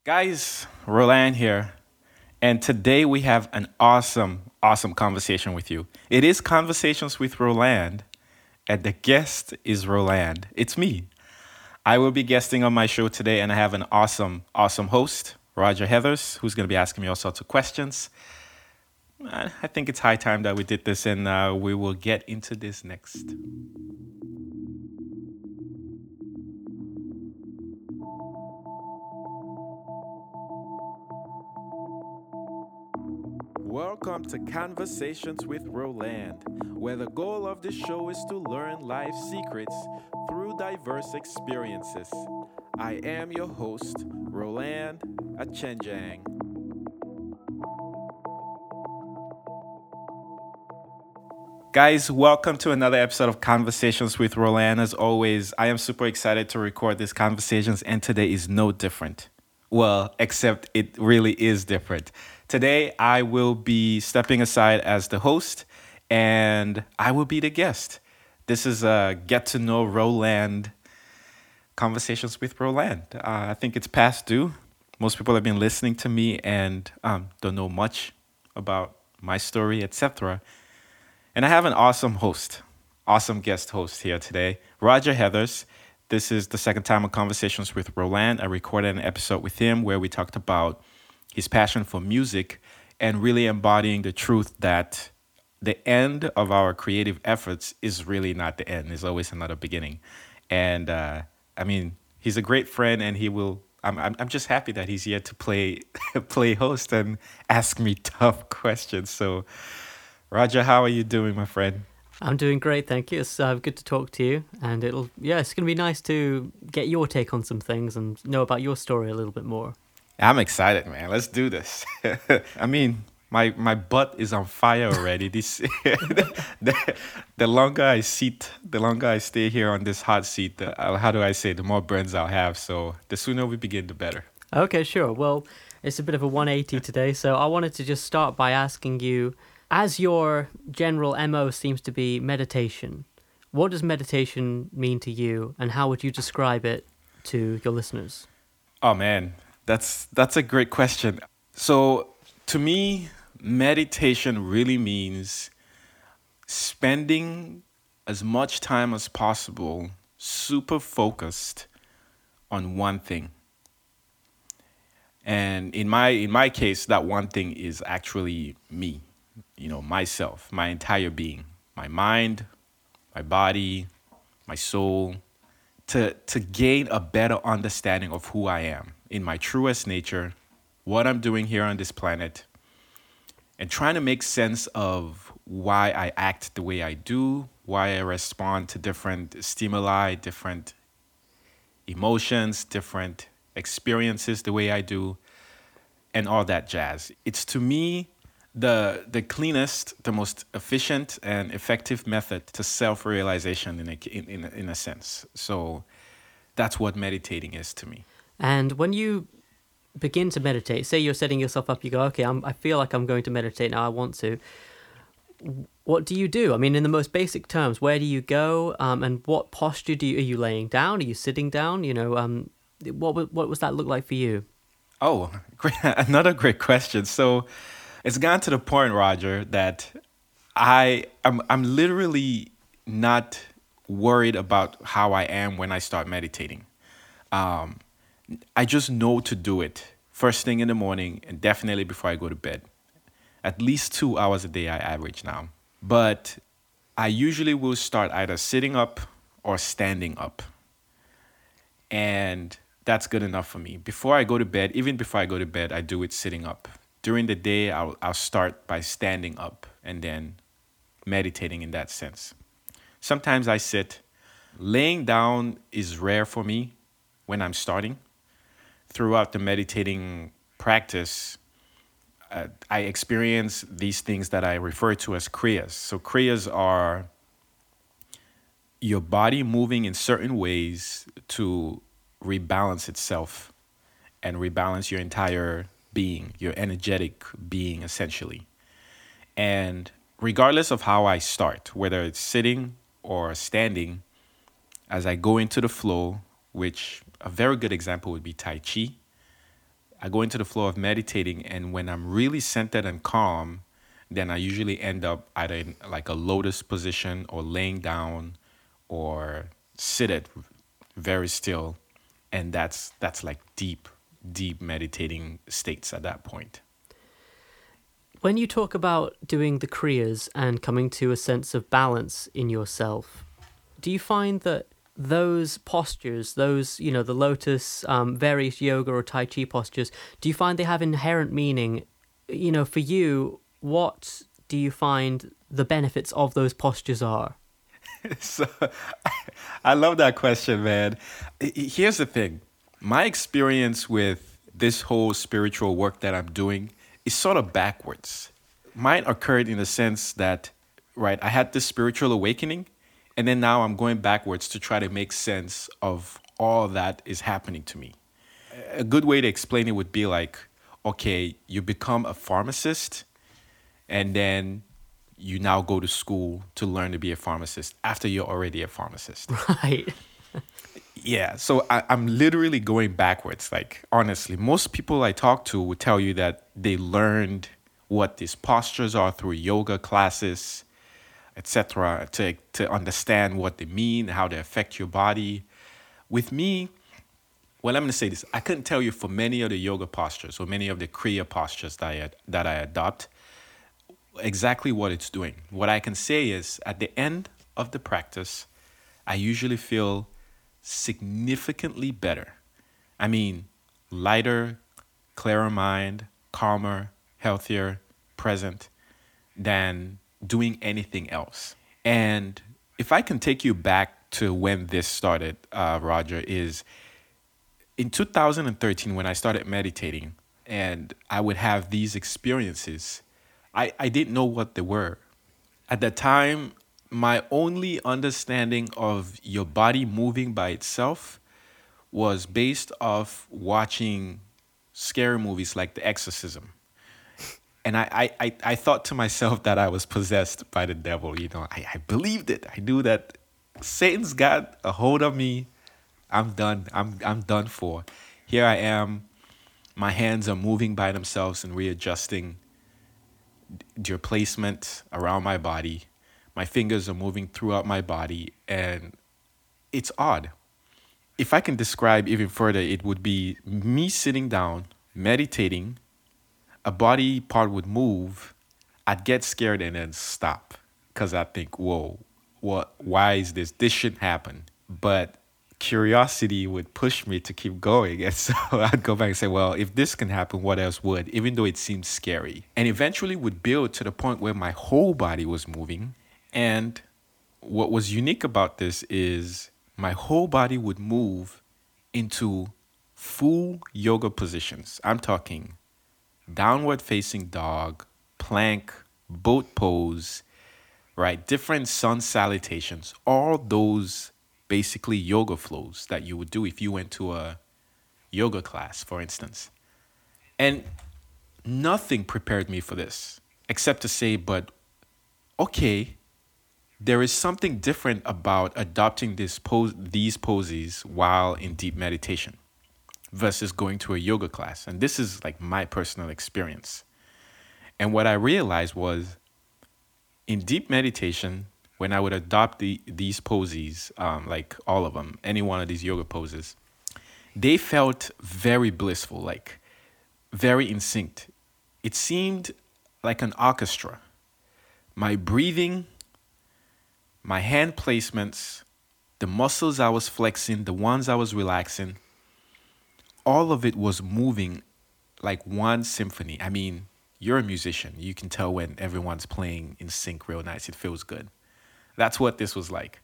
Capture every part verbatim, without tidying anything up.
Guys, Roland here. And today we have an awesome, awesome conversation with you. It is Conversations with Roland, and the guest is Roland. It's me. I will be guesting on my show today, and I have an awesome, awesome host, Roger Heathers, who's going to be asking me all sorts of questions. I I think it's high time that we did this, and uh, we will get into this next. Welcome to Conversations with Roland, where the goal of this show is to learn life secrets through diverse experiences. I am your host, Roland Achenjang. Guys, welcome to another episode of Conversations with Roland. As always, I am super excited to record these conversations, and today is no different. Well, except it really is different. Today, I will be stepping aside as the host, and I will be the guest. This is a get to know Roland Conversations with Roland. Uh, I think it's past due. Most people have been listening to me and um, don't know much about my story, et cetera. And I have an awesome host, awesome guest host here today, Roger Heathers. This is the second time on Conversations with Roland. I recorded an episode with him where we talked about his passion for music and really embodying the truth that the end of our creative efforts is really not the end. There's always another beginning. And uh, I mean, he's a great friend, and he will. I'm I'm, I'm just happy that he's here to play play host and ask me tough questions. So, Roger, how are you doing, my friend? I'm doing great, thank you. It's uh, good to talk to you, and it'll yeah, it's gonna be nice to get your take on some things and know about your story a little bit more. I'm excited, man. Let's do this. I mean, my my butt is on fire already. This the, the longer I sit, the longer I stay here on this hot seat. The, uh, how do I say? The more burns I'll have. So the sooner we begin, the better. Okay, sure. Well, it's a bit of a one eighty today, so I wanted to just start by asking you, as your general M O seems to be meditation, what does meditation mean to you, and how would you describe it to your listeners? Oh man, that's that's a great question. So to me, meditation really means spending as much time as possible super focused on one thing. And in my in my case, that one thing is actually me, you know, myself, my entire being, my mind, my body, my soul, to to gain a better understanding of who I am in my truest nature, what I'm doing here on this planet, and trying to make sense of why I act the way I do, why I respond to different stimuli, different emotions, different experiences the way I do, and all that jazz. It's to me the the cleanest, the most efficient and effective method to self-realization in a, in, in, a- in a sense. So that's what meditating is to me. And when you begin to meditate, say you're setting yourself up, you go, okay, I'm, I feel like I'm going to meditate now, I want to. What do you do? I mean, in the most basic terms, where do you go? Um, and what posture do you, are you laying down? Are you sitting down? You know, um, what, wa- what was that look like for you? Oh, great. Another great question. So it's gotten to the point, Roger, that I I'm I'm literally not worried about how I am when I start meditating. Um, I just know to do it first thing in the morning and definitely before I go to bed. At least two hours a day I average now. But I usually will start either sitting up or standing up. And that's good enough for me. Before I go to bed, even before I go to bed, I do it sitting up. During the day, I'll, I'll start by standing up and then meditating in that sense. Sometimes I sit. Laying down is rare for me when I'm starting. Throughout the meditating practice, uh, I experience these things that I refer to as kriyas. So kriyas are your body moving in certain ways to rebalance itself and rebalance your entire being, your energetic being, essentially. And regardless of how I start, whether it's sitting or standing, as I go into the flow, which a very good example would be Tai Chi. I go into the flow of meditating, and when I'm really centered and calm, then I usually end up either in like a lotus position or laying down or seated very still. And that's that's like deep, deep meditating states at that point. When you talk about doing the Kriyas and coming to a sense of balance in yourself, do you find that those postures, those, you know, the lotus, um, various yoga or Tai Chi postures, do you find they have inherent meaning? You know, for you, what do you find the benefits of those postures are? So I love that question, man. Here's the thing. My experience with this whole spiritual work that I'm doing is sort of backwards. Mine occurred in the sense that, right, I had this spiritual awakening, and then now I'm going backwards to try to make sense of all that is happening to me. A good way to explain it would be like, okay, you become a pharmacist, and then you now go to school to learn to be a pharmacist after you're already a pharmacist. Right. Yeah, so I, I'm literally going backwards. Like, honestly, most people I talk to would tell you that they learned what these postures are through yoga classes, et cetera, to, to understand what they mean, how they affect your body. With me, well, I'm going to say this. I couldn't tell you for many of the yoga postures or many of the Kriya postures that I, that I adopt exactly what it's doing. What I can say is at the end of the practice, I usually feel significantly better. I mean, lighter, clearer mind, calmer, healthier, present than doing anything else. And if I can take you back to when this started, uh, Roger, is in two thousand thirteen when I started meditating and I would have these experiences, I, I didn't know what they were. At the time, my only understanding of your body moving by itself was based off watching scary movies like The Exorcism. And I, I, I, I thought to myself that I was possessed by the devil. You know, I, I believed it. I knew that Satan's got a hold of me. I'm done. I'm I'm done for. Here I am. My hands are moving by themselves and readjusting their placement around my body. My fingers are moving throughout my body, and it's odd. If I can describe even further, it would be me sitting down, meditating, a body part would move, I'd get scared and then stop because I think, whoa, what? Why is this? This shouldn't happen. But curiosity would push me to keep going. And so I'd go back and say, well, if this can happen, what else would? Even though it seemed scary. And eventually would build to the point where my whole body was moving. And what was unique about this is my whole body would move into full yoga positions. I'm talking downward facing dog, plank, boat pose, right? Different sun salutations, all those basically yoga flows that you would do if you went to a yoga class, for instance. And nothing prepared me for this except to say, but okay, there is something different about adopting this pose, these poses while in deep meditation versus going to a yoga class. And this is like my personal experience. And what I realized was in deep meditation, when I would adopt the, these poses, um, like all of them, any one of these yoga poses, they felt very blissful, like very in sync. It seemed like an orchestra. My breathing, my hand placements, the muscles I was flexing, the ones I was relaxing, all of it was moving like one symphony. I mean, you're a musician. You can tell when everyone's playing in sync real nice. It feels good. That's what this was like.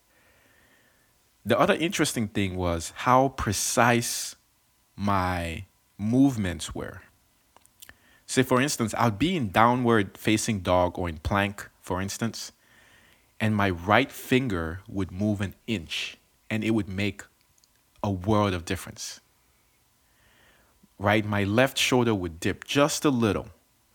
The other interesting thing was how precise my movements were. Say, for instance, I'd be in downward facing dog or in plank, for instance, and my right finger would move an inch, and it would make a world of difference. Right? My left shoulder would dip just a little.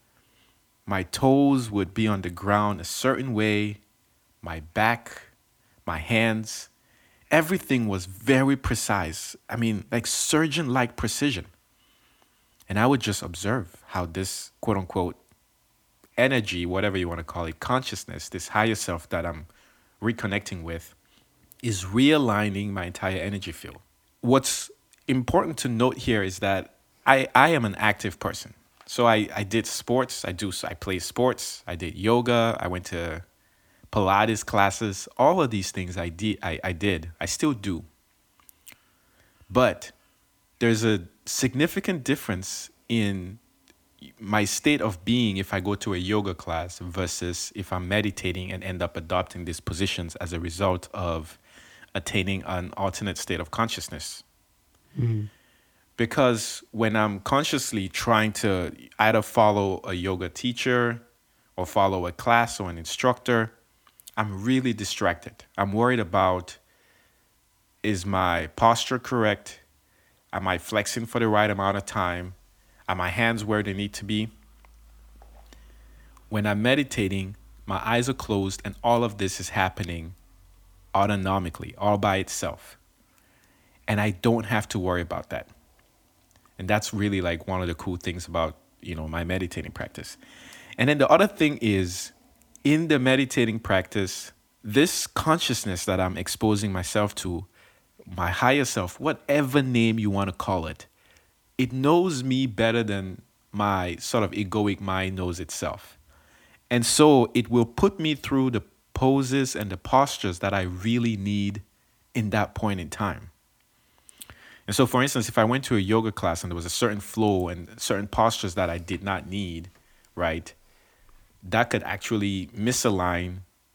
My toes would be on the ground a certain way. My back, my hands, everything was very precise. I mean, like surgeon-like precision. And I would just observe how this quote unquote energy, whatever you want to call it, consciousness, this higher self that I'm reconnecting with, is realigning my entire energy field. What's important to note here is that I, I am an active person. So I, I did sports. I do I play sports. I did yoga. I went to Pilates classes. All of these things I did. I, I did. I still do. But there's a significant difference in my state of being if I go to a yoga class versus if I'm meditating and end up adopting these positions as a result of attaining an alternate state of consciousness. Mm-hmm. Because when I'm consciously trying to either follow a yoga teacher or follow a class or an instructor, I'm really distracted. I'm worried about, is my posture correct? Am I flexing for the right amount of time? Are my hands where they need to be? When I'm meditating, my eyes are closed and all of this is happening autonomically, all by itself. And I don't have to worry about that. And that's really like one of the cool things about, you know, my meditating practice. And then the other thing is, in the meditating practice, this consciousness that I'm exposing myself to, my higher self, whatever name you want to call it, it knows me better than my sort of egoic mind knows itself. And so it will put me through the poses and the postures that I really need in that point in time. And so, for instance, if I went to a yoga class and there was a certain flow and certain postures that I did not need, right, that could actually misalign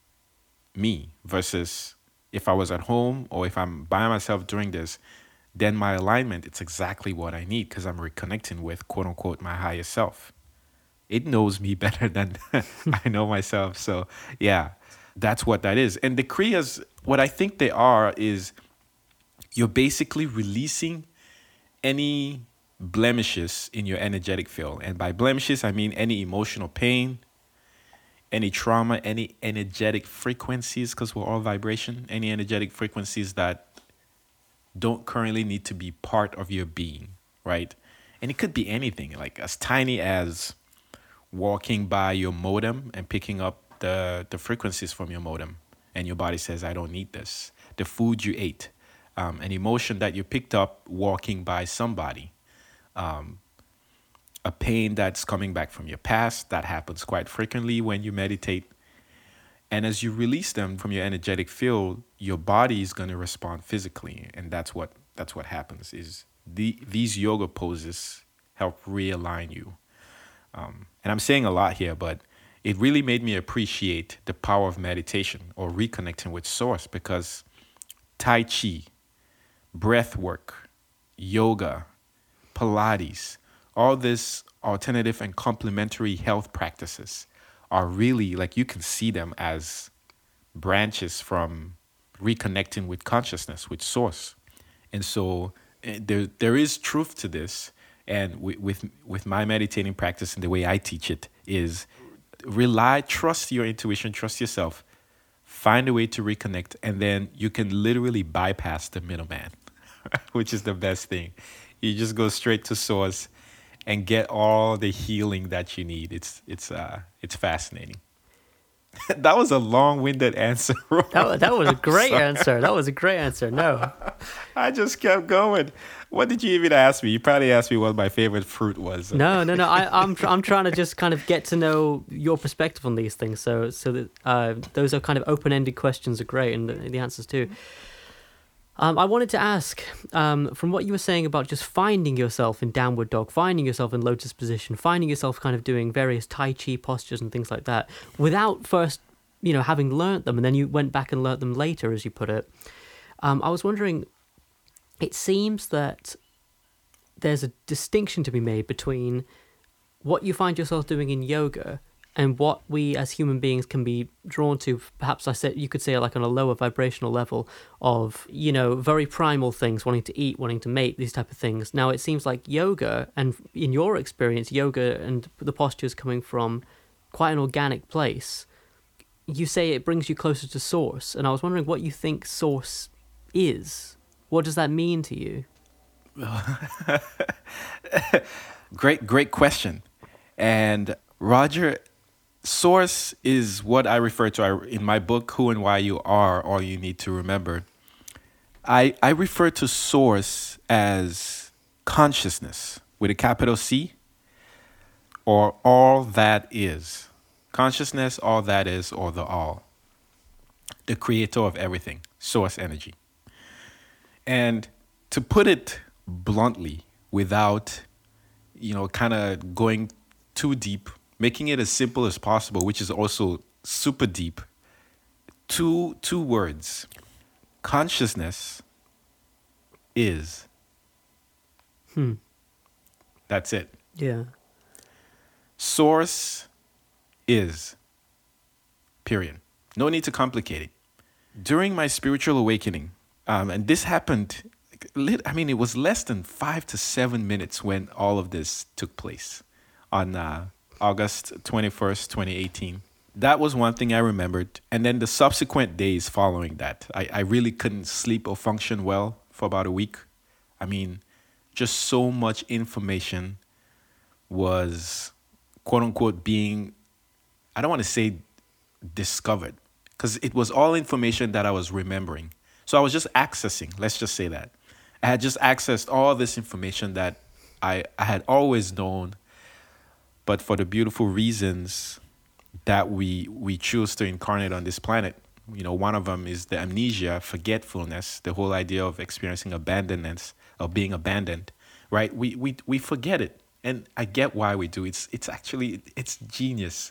me versus if I was at home or if I'm by myself doing this, then my alignment, it's exactly what I need because I'm reconnecting with, quote unquote, my higher self. It knows me better than I know myself. So, yeah, that's what that is. And the Kriyas, what I think they are is you're basically releasing any blemishes in your energetic field. And by blemishes, I mean any emotional pain, any trauma, any energetic frequencies, because we're all vibration, any energetic frequencies that don't currently need to be part of your being, right? And it could be anything, like as tiny as walking by your modem and picking up the, the frequencies from your modem. And your body says, I don't need this. The food you ate. Um, an emotion that you picked up walking by somebody, um, a pain that's coming back from your past, that happens quite frequently when you meditate. And as you release them from your energetic field, your body is going to respond physically. And that's what that's what happens is the these yoga poses help realign you. Um, and I'm saying a lot here, but it really made me appreciate the power of meditation or reconnecting with source, because Tai Chi, breath work, yoga, Pilates, all this alternative and complementary health practices are really, like, you can see them as branches from reconnecting with consciousness, with source. And so eh, there there is truth to this. And with, with with my meditating practice and the way I teach it is rely, trust your intuition, trust yourself, find a way to reconnect, and then you can literally bypass the middleman, which is the best thing. You just go straight to source and get all the healing that you need. It's it's uh it's fascinating. That was a long-winded answer. That, that was a great answer. That was a great answer. No. I just kept going. What did you even ask me? You probably asked me what my favorite fruit was. No, no, no. I, I'm I'm trying to just kind of get to know your perspective on these things. So so that uh, those are kind of open-ended questions are great, and the, the answers too. Um, I wanted to ask, um, from what you were saying about just finding yourself in downward dog, finding yourself in lotus position, finding yourself kind of doing various Tai Chi postures and things like that, without first, you know, having learnt them, and then you went back and learnt them later, as you put it. Um, I was wondering, it seems that there's a distinction to be made between what you find yourself doing in yoga and what we as human beings can be drawn to, perhaps I said you could say like on a lower vibrational level of, you know, very primal things, wanting to eat, wanting to mate, these type of things. Now it seems like yoga, and in your experience, yoga and the postures coming from quite an organic place, you say it brings you closer to source. And I was wondering what you think source is. What does that mean to you? Great, great question. And Roger, source is what I refer to I- in my book, Who and Why You Are, All You Need to Remember. I, I refer to source as consciousness with a capital C, or all that is. Consciousness, all that is, or the all. The creator of everything, source energy. And to put it bluntly, without, you know, kind of going too deep, making it as simple as possible, which is also super deep, two two words. Consciousness is. Hmm. That's it. Yeah. Source is. Period. No need to complicate it. During my spiritual awakening, um, and this happened, I mean, it was less than five to seven minutes when all of this took place on uh, August twenty-first, twenty eighteen. That was one thing I remembered. And then the subsequent days following that, I, I really couldn't sleep or function well for about a week. I mean, just so much information was, quote unquote, being, I don't want to say discovered, because it was all information that I was remembering. So I was just accessing, let's just say that. I had just accessed all this information that I, I had always known, but for the beautiful reasons that we we choose to incarnate on this planet. You know, one of them is the amnesia, forgetfulness, the whole idea of experiencing abandonment, of being abandoned, right? We we we forget it. And I get why we do. It's it's actually, it's genius.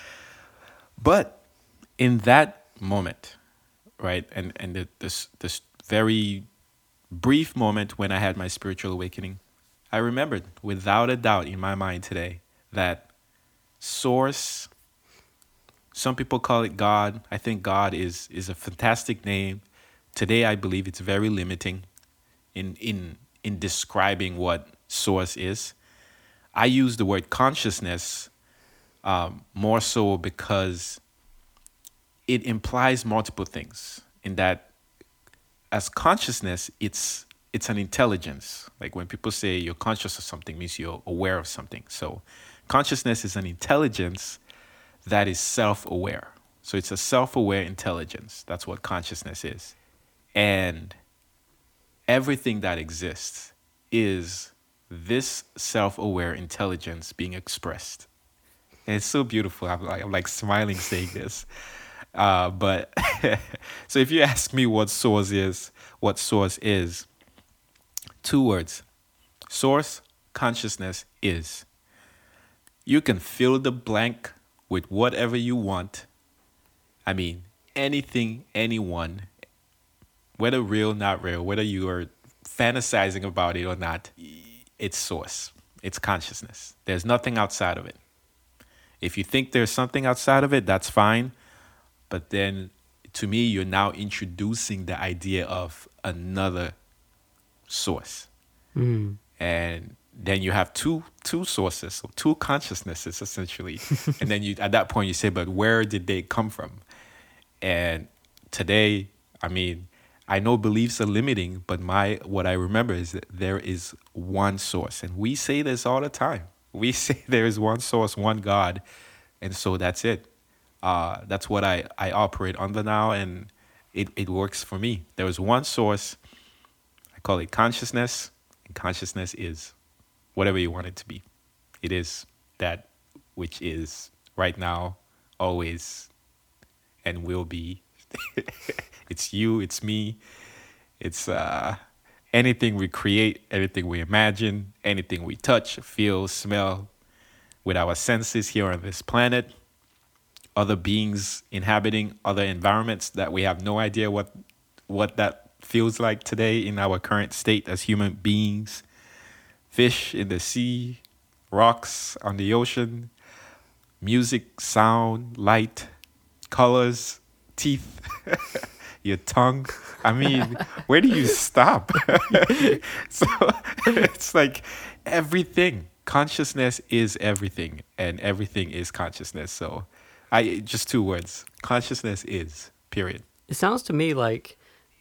But in that moment, right, and, and the, this this very brief moment when I had my spiritual awakening, I remembered without a doubt in my mind today that source, some people call it God. I think God is is a fantastic name. Today, I believe it's very limiting in in in describing what source is. I use the word consciousness um, more so because it implies multiple things. In that, as consciousness, it's it's an intelligence. Like when people say you're conscious of something, means you're aware of something. So consciousness is an intelligence that is self-aware. So it's a self-aware intelligence. That's what consciousness is. And everything that exists is this self-aware intelligence being expressed. And it's so beautiful. I'm like, I'm like smiling saying this. Uh, but so if you ask me what source is, what source is, two words. Source, consciousness is. You can fill the blank with whatever you want. I mean, anything, anyone, whether real, not real, whether you are fantasizing about it or not, it's source. It's consciousness. There's nothing outside of it. If you think there's something outside of it, that's fine. But then, to me, you're now introducing the idea of another source. Mm. And then you have two two sources, so two consciousnesses, essentially. And then you, at that point, you say, but where did they come from? And today, I mean, I know beliefs are limiting, but my what I remember is that there is one source. And we say this all the time. We say there is one source, one God. And so that's it. Uh, that's what I, I operate under now, and it, it works for me. There is one source. I call it consciousness, and consciousness is whatever you want it to be. It is that which is right now, always, and will be. It's you, it's me, it's uh, anything we create, anything we imagine, anything we touch, feel, smell with our senses here on this planet. Other beings inhabiting other environments that we have no idea what what that feels like today in our current state as human beings. Fish in the sea, rocks on the ocean, music, sound, light, colors, teeth, your tongue. I mean, where do you stop? So it's like everything. Consciousness is everything, and everything is consciousness. So I just two words. Consciousness is, period. It sounds to me like,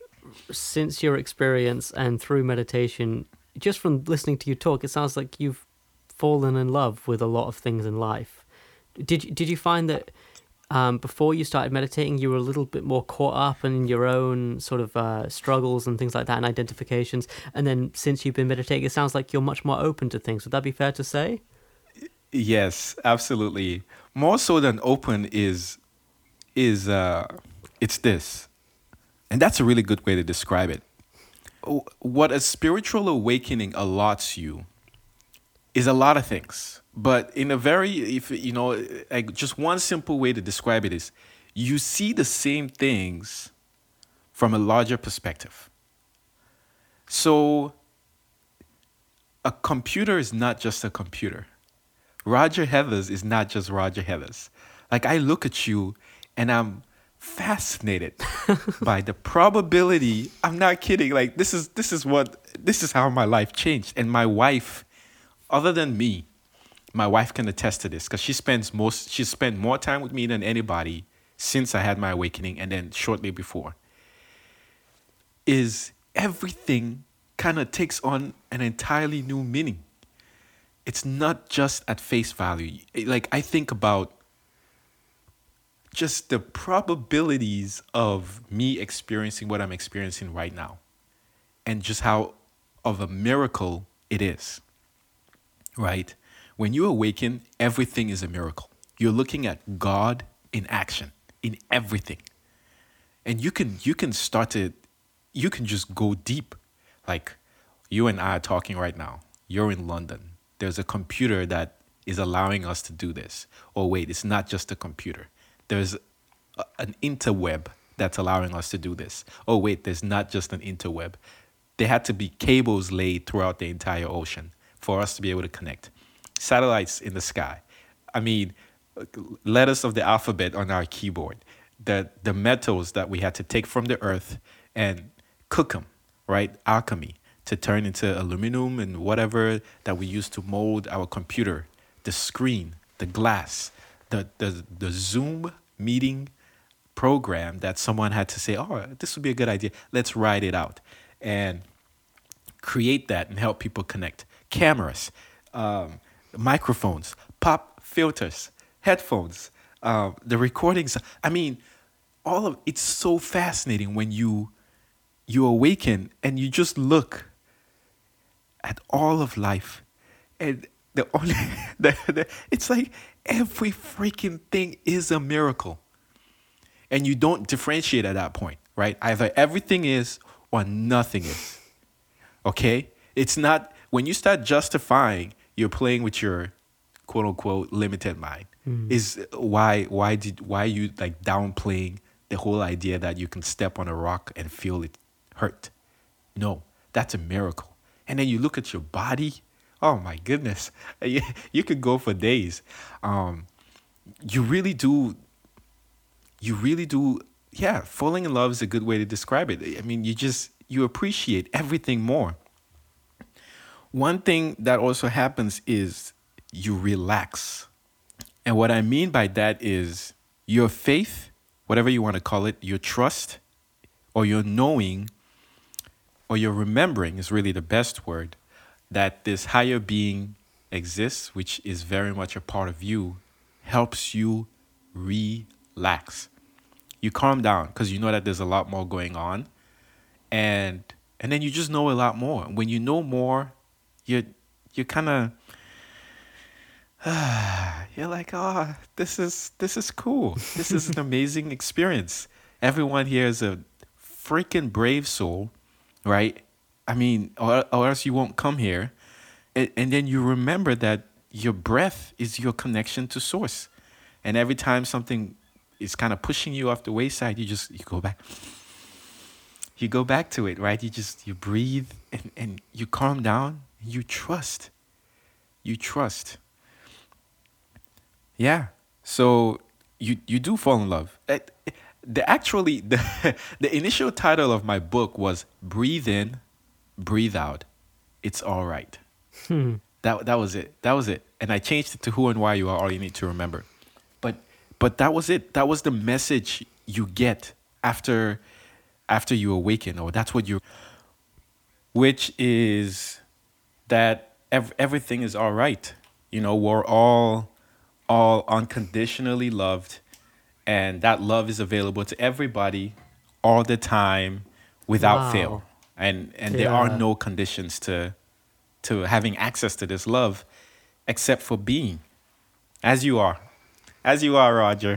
since your experience and through meditation, just from listening to you talk, it sounds like you've fallen in love with a lot of things in life. Did did you find that um, before you started meditating, you were a little bit more caught up in your own sort of uh, struggles and things like that and identifications? And then since you've been meditating, it sounds like you're much more open to things. Would that be fair to say? Yes, absolutely. More so than open is is uh it's this. And that's a really good way to describe it. O- What a spiritual awakening allots you is a lot of things. But in a very, if you know, like just one simple way to describe it is you see the same things from a larger perspective. So a computer is not just a computer. Roger Heathers is not just Roger Heathers. Like I look at you and I'm fascinated by the probability. I'm not kidding. Like this is this is what this is how my life changed. And my wife, other than me, my wife can attest to this because she spends most she spent more time with me than anybody since I had my awakening and then shortly before. Is everything kind of takes on an entirely new meaning. It's not just at face value. Like I think about just the probabilities of me experiencing what I'm experiencing right now and just how of a miracle it is, right? When you awaken, everything is a miracle. You're looking at God in action, in everything. And you can you can start to, you can just go deep. Like you and I are talking right now. You're in London. There's a computer that is allowing us to do this. Oh, wait, it's not just a computer. There's a, an interweb that's allowing us to do this. Oh, wait, there's not just an interweb. There had to be cables laid throughout the entire ocean for us to be able to connect. Satellites in the sky. I mean, letters of the alphabet on our keyboard. The, the metals that we had to take from the earth and cook them, right? Alchemy. To turn into aluminum and whatever that we use to mold our computer, the screen, the glass, the the the Zoom meeting program that someone had to say, oh, this would be a good idea. Let's write it out and create that and help people connect. Cameras, um, microphones, pop filters, headphones, um, the recordings. I mean, all of it's so fascinating when you you awaken and you just look at all of life, and the only the, the, it's like every freaking thing is a miracle, and you don't differentiate at that point, right? Either everything is or nothing is. Okay, it's not when you start justifying you're playing with your quote unquote limited mind. Mm. Is why why did why you like downplaying the whole idea that you can step on a rock and feel it hurt? No, that's a miracle. And then you look at your body. Oh my goodness, you, you could go for days. Um, you really do. You really do. Yeah, falling in love is a good way to describe it. I mean, you just you appreciate everything more. One thing that also happens is you relax, and what I mean by that is your faith, whatever you want to call it, your trust, or your knowing. Or your remembering is really the best word, that this higher being exists, which is very much a part of you, helps you relax. You calm down because you know that there's a lot more going on. And and then you just know a lot more. When you know more, you're, you're kind of, uh, you're like, oh, this is, this is cool. This is an amazing experience. Everyone here is a freaking brave soul. Right? I mean, or, or else you won't come here. And, and then you remember that your breath is your connection to source. And every time something is kind of pushing you off the wayside, you just, you go back. You go back to it, right? You just, you breathe and, and you calm down. And you trust. You trust. Yeah. So you, you do fall in love. It, it, The actually the the initial title of my book was Breathe In, Breathe Out. It's all right. Hmm. That that was it. That was it. And I changed it to Who and Why You Are All You Need to Remember. But but that was it. That was the message you get after after you awaken, or that's what you, which is that ev- everything is all right. You know, we're all all unconditionally loved, and that love is available to everybody all the time without fail. Wow. And and there are Yeah. no conditions to to having access to this love except for being as you are. As you are, Roger.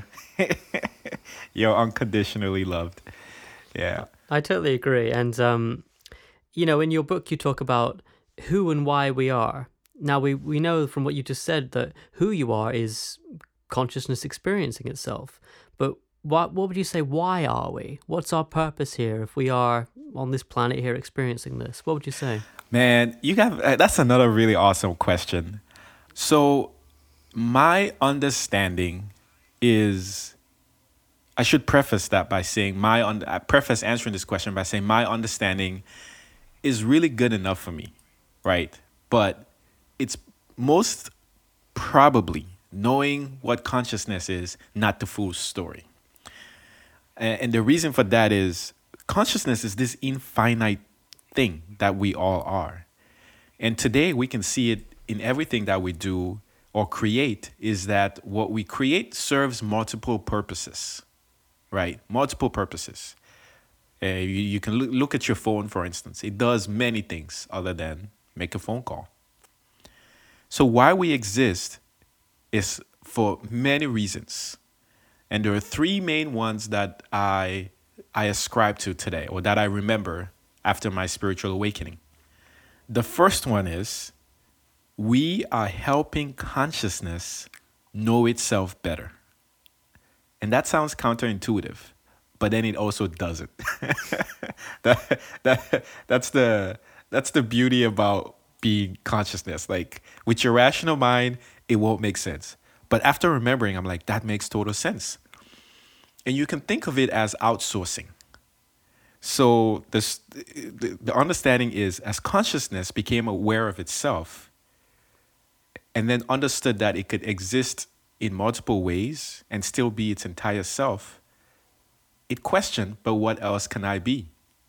You're unconditionally loved. Yeah. I totally agree. And, um, you know, in your book, you talk about who and why we are. Now, we, we know from what you just said that who you are is consciousness experiencing itself. But what, what would you say, why are we? What's our purpose here if we are on this planet here experiencing this? What would you say? Man, you have uh, that's another really awesome question. So, my understanding is I should preface that by saying my un- I preface answering this question by saying my understanding is really good enough for me, right? But it's most probably knowing what consciousness is, not the full story. And, and the reason for that is consciousness is this infinite thing that we all are. And today we can see it in everything that we do or create, is that what we create serves multiple purposes, right? Multiple purposes. Uh, you, you can look, look at your phone, for instance. It does many things other than make a phone call. So why we exist is for many reasons. And there are three main ones that I I ascribe to today, or that I remember after my spiritual awakening. The first one is we are helping consciousness know itself better. And that sounds counterintuitive, but then it also doesn't. that, that, that's the that's the beauty about being consciousness. Like with your rational mind, it won't make sense. But after remembering, I'm like, that makes total sense. And you can think of it as outsourcing. So this, the, the understanding is as consciousness became aware of itself and then understood that it could exist in multiple ways and still be its entire self, it questioned, but what else can I be?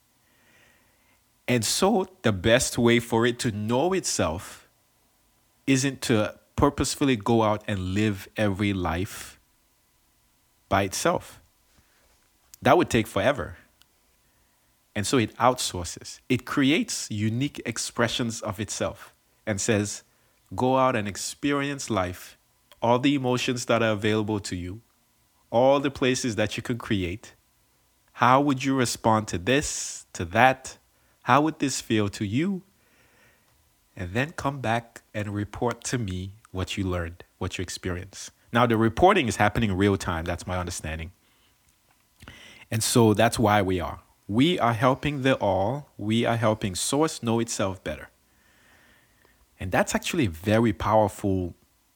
And so the best way for it to know itself isn't to purposefully go out and live every life by itself. That would take forever. And so it outsources. It creates unique expressions of itself and says, go out and experience life, all the emotions that are available to you, all the places that you could create. How would you respond to this, to that? How would this feel to you? And then come back and report to me what you learned, what you experienced. Now, the reporting is happening in real time. That's my understanding. And so that's why we are. We are helping the all. We are helping Source know itself better. And that's actually a very powerful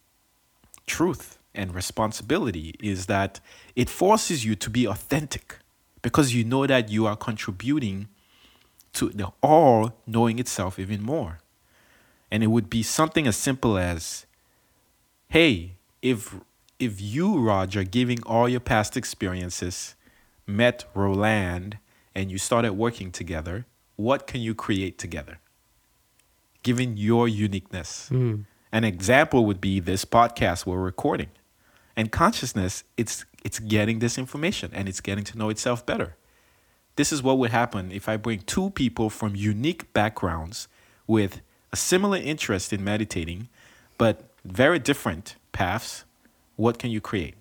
truth and responsibility, is that it forces you to be authentic because you know that you are contributing to the all knowing itself even more. And it would be something as simple as, hey, if if you, Roger, giving all your past experiences, met Roland and you started working together, what can you create together? Given your uniqueness. Mm. An example would be this podcast we're recording. And consciousness, it's it's getting this information and it's getting to know itself better. This is what would happen if I bring two people from unique backgrounds with a similar interest in meditating, but very different paths. What can you create?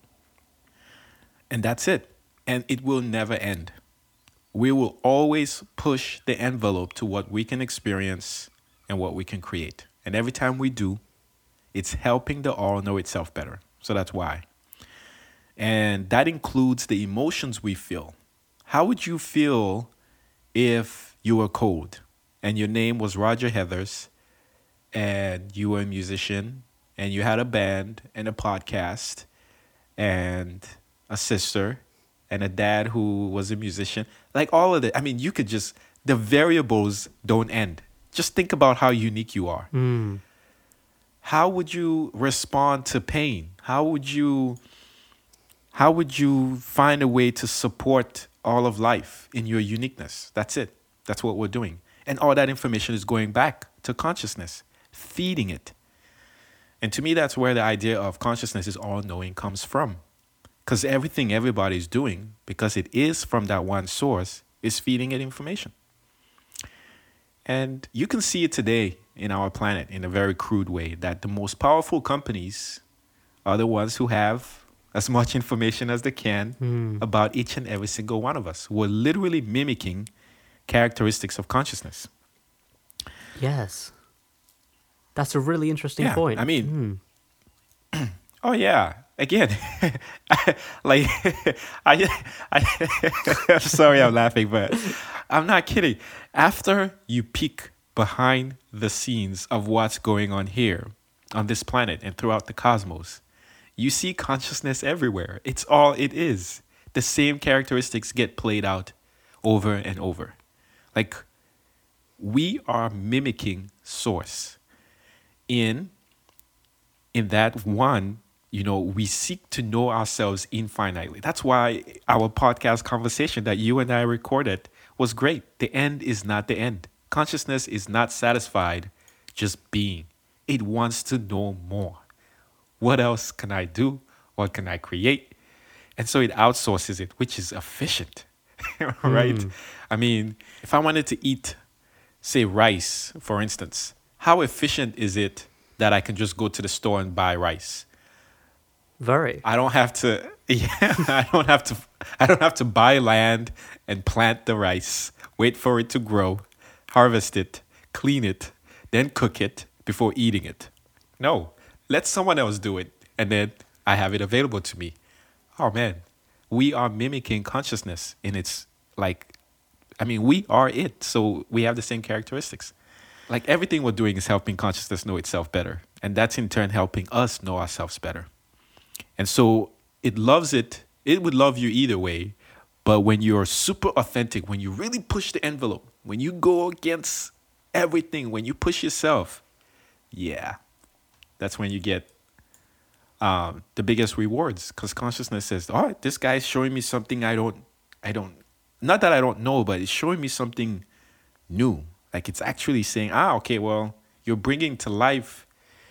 And that's it. And it will never end. We will always push the envelope to what we can experience and what we can create. And every time we do, it's helping the all know itself better. So that's why. And that includes the emotions we feel. How would you feel if you were cold and your name was Roger Heathers and you were a musician and you had a band and a podcast and a sister and a dad who was a musician? Like all of it. I mean, you could just, the variables don't end. Just think about how unique you are. Mm. How would you respond to pain? How would you how would you find a way to support all of life in your uniqueness? That's it. That's what we're doing. And all that information is going back to consciousness, feeding it. And to me, that's where the idea of consciousness is all knowing comes from. Because everything everybody's doing, because it is from that one source, is feeding it information. And you can see it today in our planet in a very crude way that the most powerful companies are the ones who have as much information as they can Mm. about each and every single one of us. We're literally mimicking characteristics of consciousness. Yes. That's a really interesting Yeah, point. I mean, Mm. oh yeah. Again, like I, I, I'm sorry, I'm laughing, but I'm not kidding. After you peek behind the scenes of what's going on here on this planet and throughout the cosmos, you see consciousness everywhere. It's all it is. The same characteristics get played out over and over. Like we are mimicking source in in that one. You know, we seek to know ourselves infinitely. That's why our podcast conversation that you and I recorded was great. The end is not the end. Consciousness is not satisfied just being. It wants to know more. What else can I do? What can I create? And so it outsources it, which is efficient, right? Mm. I mean, if I wanted to eat, say, rice, for instance, how efficient is it that I can just go to the store and buy rice? Very. I don't have to. Yeah, I don't have to. I don't have to buy land and plant the rice, wait for it to grow, harvest it, clean it, then cook it before eating it. No, let someone else do it, and then I have it available to me. Oh man, we are mimicking consciousness in its like. I mean, we are it, so we have the same characteristics. Like everything we're doing is helping consciousness know itself better, and that's in turn helping us know ourselves better. And so it loves it. It would love you either way. But when you're super authentic, when you really push the envelope, when you go against everything, when you push yourself, yeah, that's when you get um, the biggest rewards. Because consciousness says, "Oh, this guy's showing me something I don't, I don't, not that I don't know, but it's showing me something new. Like it's actually saying, ah, okay, well, you're bringing to life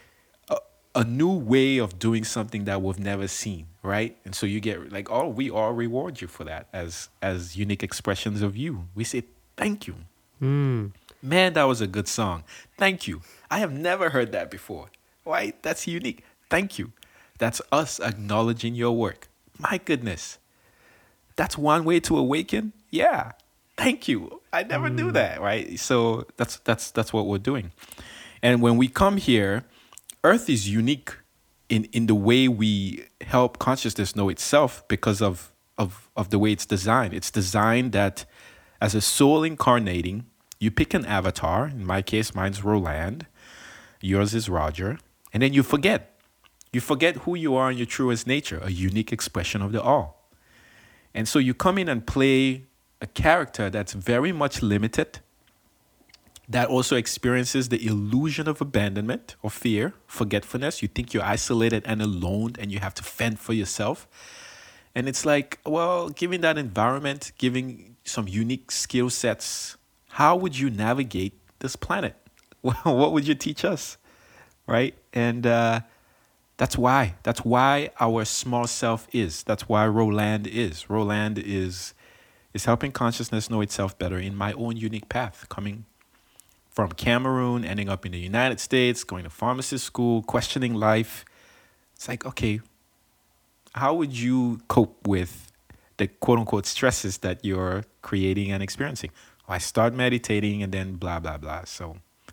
a new way of doing something that we've never seen, right?" And so you get like, oh, we all reward you for that as as unique expressions of you. We say thank you. Mm. Man, that was a good song. Thank you. I have never heard that before. Right? That's unique. Thank you. That's us acknowledging your work. My goodness. That's one way to awaken? Yeah. Thank you. I never mm. knew that, right? So that's that's that's what we're doing. And when we come here, Earth is unique in, in the way we help consciousness know itself because of, of, of the way it's designed. It's designed that as a soul incarnating, you pick an avatar. In my case, mine's Roland. Yours is Roger. And then you forget. You forget who you are in your truest nature, a unique expression of the all. And so you come in and play a character that's very much limited, that also experiences the illusion of abandonment or fear, forgetfulness. You think you're isolated and alone and you have to fend for yourself. And it's like, well, given that environment, giving some unique skill sets, how would you navigate this planet? Well, what would you teach us? Right? And uh, that's why. That's why our small self is. That's why Roland is. Roland is, is helping consciousness know itself better in my own unique path, coming from Cameroon, ending up in the United States, going to pharmacy school, questioning life. It's like, okay, how would you cope with the quote-unquote stresses that you're creating and experiencing? Well, I start meditating and then blah, blah, blah. So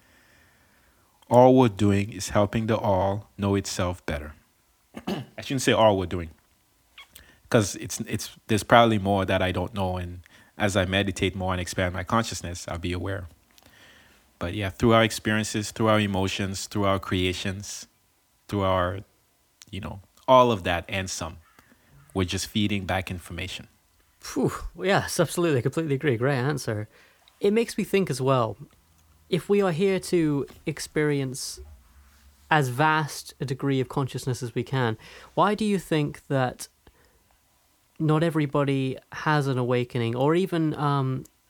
all we're doing is helping the all know itself better. I shouldn't say all we're doing, because it's it's there's probably more that I don't know. And as I meditate more and expand my consciousness, I'll be aware. But yeah, through our experiences, through our emotions, through our creations, through our, you know, all of that and some, we're just feeding back information. Whew. Yes, absolutely. I completely agree. Great answer. It makes me think as well, if we are here to experience as vast a degree of consciousness as we can, why do you think that not everybody has an awakening or even um,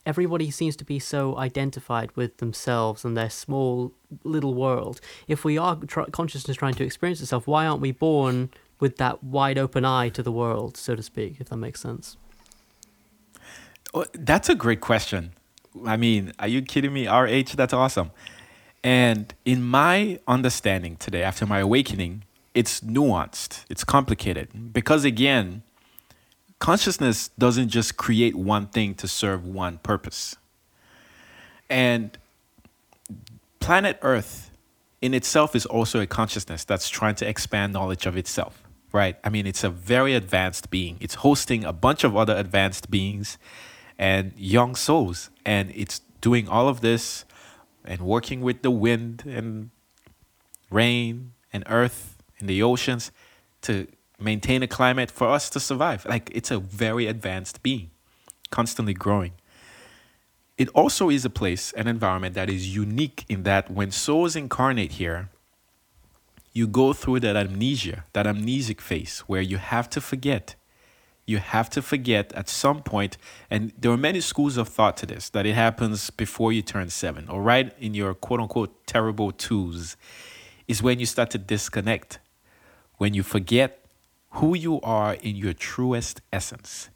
everybody seems to be so identified with themselves and their small little world. If we are tr- consciousness trying to experience itself, why aren't we born with that wide open eye to the world, so to speak, if that makes sense? Well, that's a great question. I mean, are you kidding me? R H, that's awesome. And in my understanding today, after my awakening, it's nuanced, it's complicated. Because again, consciousness doesn't just create one thing to serve one purpose. And planet Earth in itself is also a consciousness that's trying to expand knowledge of itself, right? I mean, it's a very advanced being. It's hosting a bunch of other advanced beings and young souls. And it's doing all of this and working with the wind and rain and earth and the oceans to maintain a climate for us to survive. Like, it's a very advanced being, constantly growing. It also is a place, an environment that is unique in that when souls incarnate here, you go through that amnesia, that amnesic phase where you have to forget. You have to forget at some point, and there are many schools of thought to this, that it happens before you turn seven, or right in your quote-unquote terrible twos, is when you start to disconnect, when you forget who you are in your truest essence.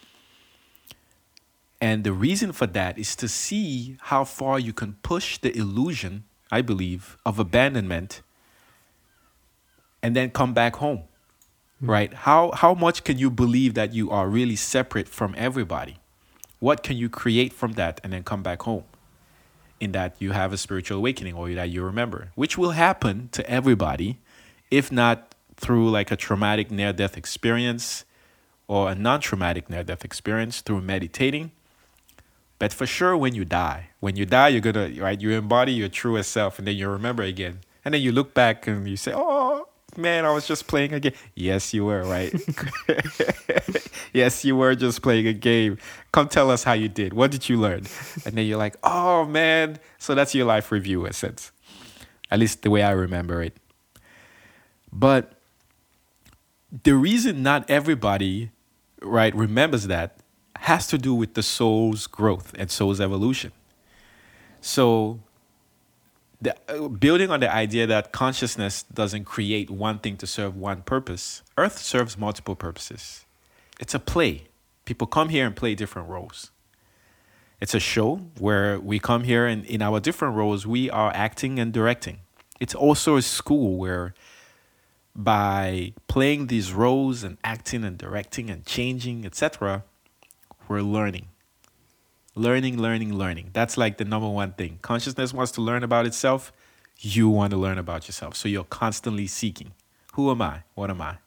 And the reason for that is to see how far you can push the illusion, I believe, of abandonment and then come back home. Right? How how much can you believe that you are really separate from everybody? What can you create from that and then come back home? In that you have a spiritual awakening or that you remember, which will happen to everybody, if not through like a traumatic near-death experience or a non-traumatic near-death experience through meditating. But for sure, when you die, when you die, you're gonna, right? You embody your truest self and then you remember again. And then you look back and you say, oh, man, I was just playing a game. Yes, you were, right? Yes, you were just playing a game. Come tell us how you did. What did you learn? And then you're like, oh, man. So that's your life review, in a sense. At least the way I remember it. But the reason not everybody, right, remembers that has to do with the soul's growth and soul's evolution. So The, uh, building on the idea that consciousness doesn't create one thing to serve one purpose, Earth serves multiple purposes. It's a play. People come here and play different roles. It's a show where we come here and in our different roles, we are acting and directing. It's also a school where by playing these roles and acting and directing and changing, et cetera, we're learning. Learning, learning, learning. That's like the number one thing. Consciousness wants to learn about itself. You want to learn about yourself. So you're constantly seeking. Who am I? What am I?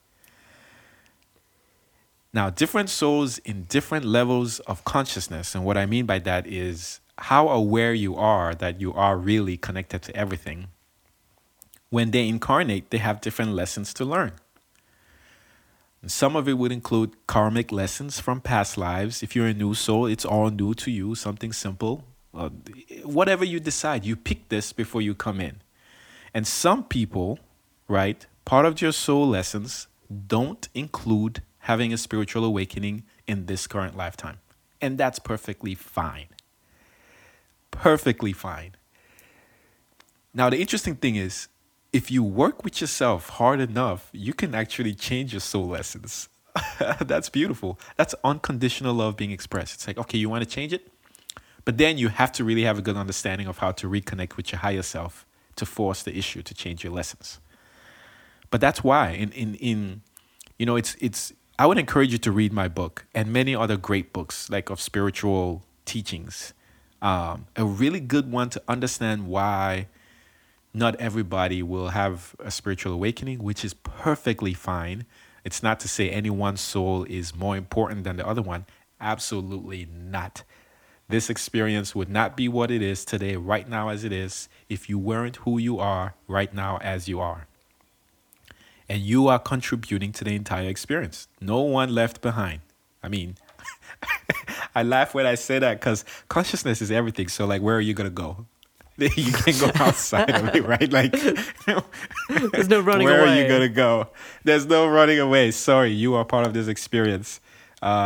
Now, different souls in different levels of consciousness. And what I mean by that is how aware you are that you are really connected to everything. When they incarnate, they have different lessons to learn. Some of it would include karmic lessons from past lives. If you're a new soul, it's all new to you, something simple. Uh, whatever you decide, you pick this before you come in. And some people, right, part of your soul lessons don't include having a spiritual awakening in this current lifetime. And that's perfectly fine. Perfectly fine. Now, the interesting thing is, if you work with yourself hard enough, you can actually change your soul lessons. That's beautiful. That's unconditional love being expressed. It's like, okay, you want to change it? But then you have to really have a good understanding of how to reconnect with your higher self to force the issue to change your lessons. But that's why in, in, in you know, it's, it's, I would encourage you to read my book and many other great books like of spiritual teachings. Um, a really good one to understand why not everybody will have a spiritual awakening, which is perfectly fine. It's not to say any one soul is more important than the other one. Absolutely not. This experience would not be what it is today, right now as it is, if you weren't who you are right now as you are. And you are contributing to the entire experience. No one left behind. I mean, I laugh when I say that because consciousness is everything. So like, where are you going to go? You can't go outside of it, right? Like, there's no running where away. Where are you going to go? There's no running away. Sorry, you are part of this experience. Uh,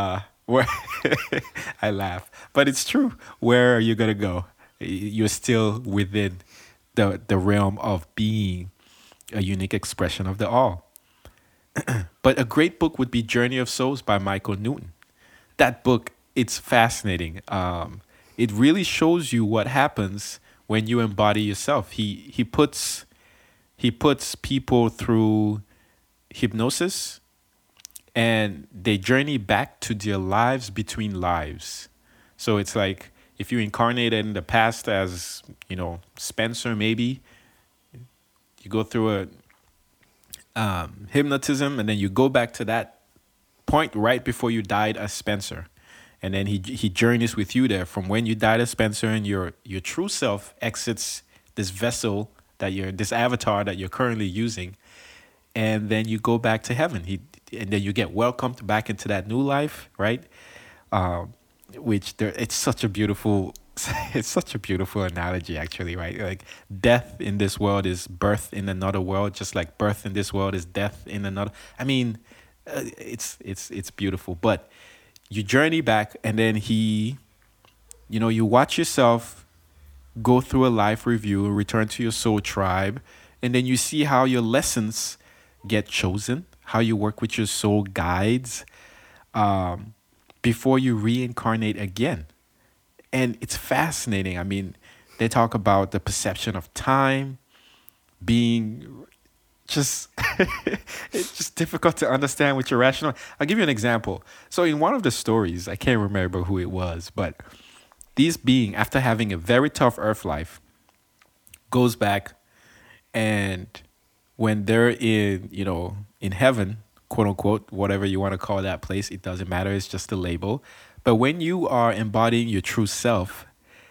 Where I laugh, but it's true. Where are you gonna go? You're still within the the realm of being a unique expression of the all. But a great book would be Journey of Souls by Michael Newton. That book, it's fascinating. Um, it really shows you what happens when you embody yourself. He he puts he puts people through hypnosis, and they journey back to their lives between lives. So it's like if you incarnated in the past as, you know, Spencer, maybe you go through a um, hypnotism, and then you go back to that point right before you died as Spencer, and then he he journeys with you there from when you died as Spencer, and your your true self exits this vessel that you're this avatar that you're currently using, and then you go back to heaven. He and then you get welcomed back into that new life, right? Um, which there, it's such a beautiful, it's such a beautiful analogy, actually, right? Like death in this world is birth in another world, just like birth in this world is death in another. I mean, uh, it's it's it's beautiful. But you journey back, and then he, you know, you watch yourself go through a life review, return to your soul tribe, and then you see how your lessons get chosen, how you work with your soul guides, um, before you reincarnate again. And it's fascinating. I mean, they talk about the perception of time being just it's just difficult to understand with your rational. I'll give you an example. So in one of the stories, I can't remember who it was, but this being, after having a very tough earth life, goes back, and when they're in, you know, in heaven, quote unquote, whatever you want to call that place, it doesn't matter. It's just a label. But when you are embodying your true self,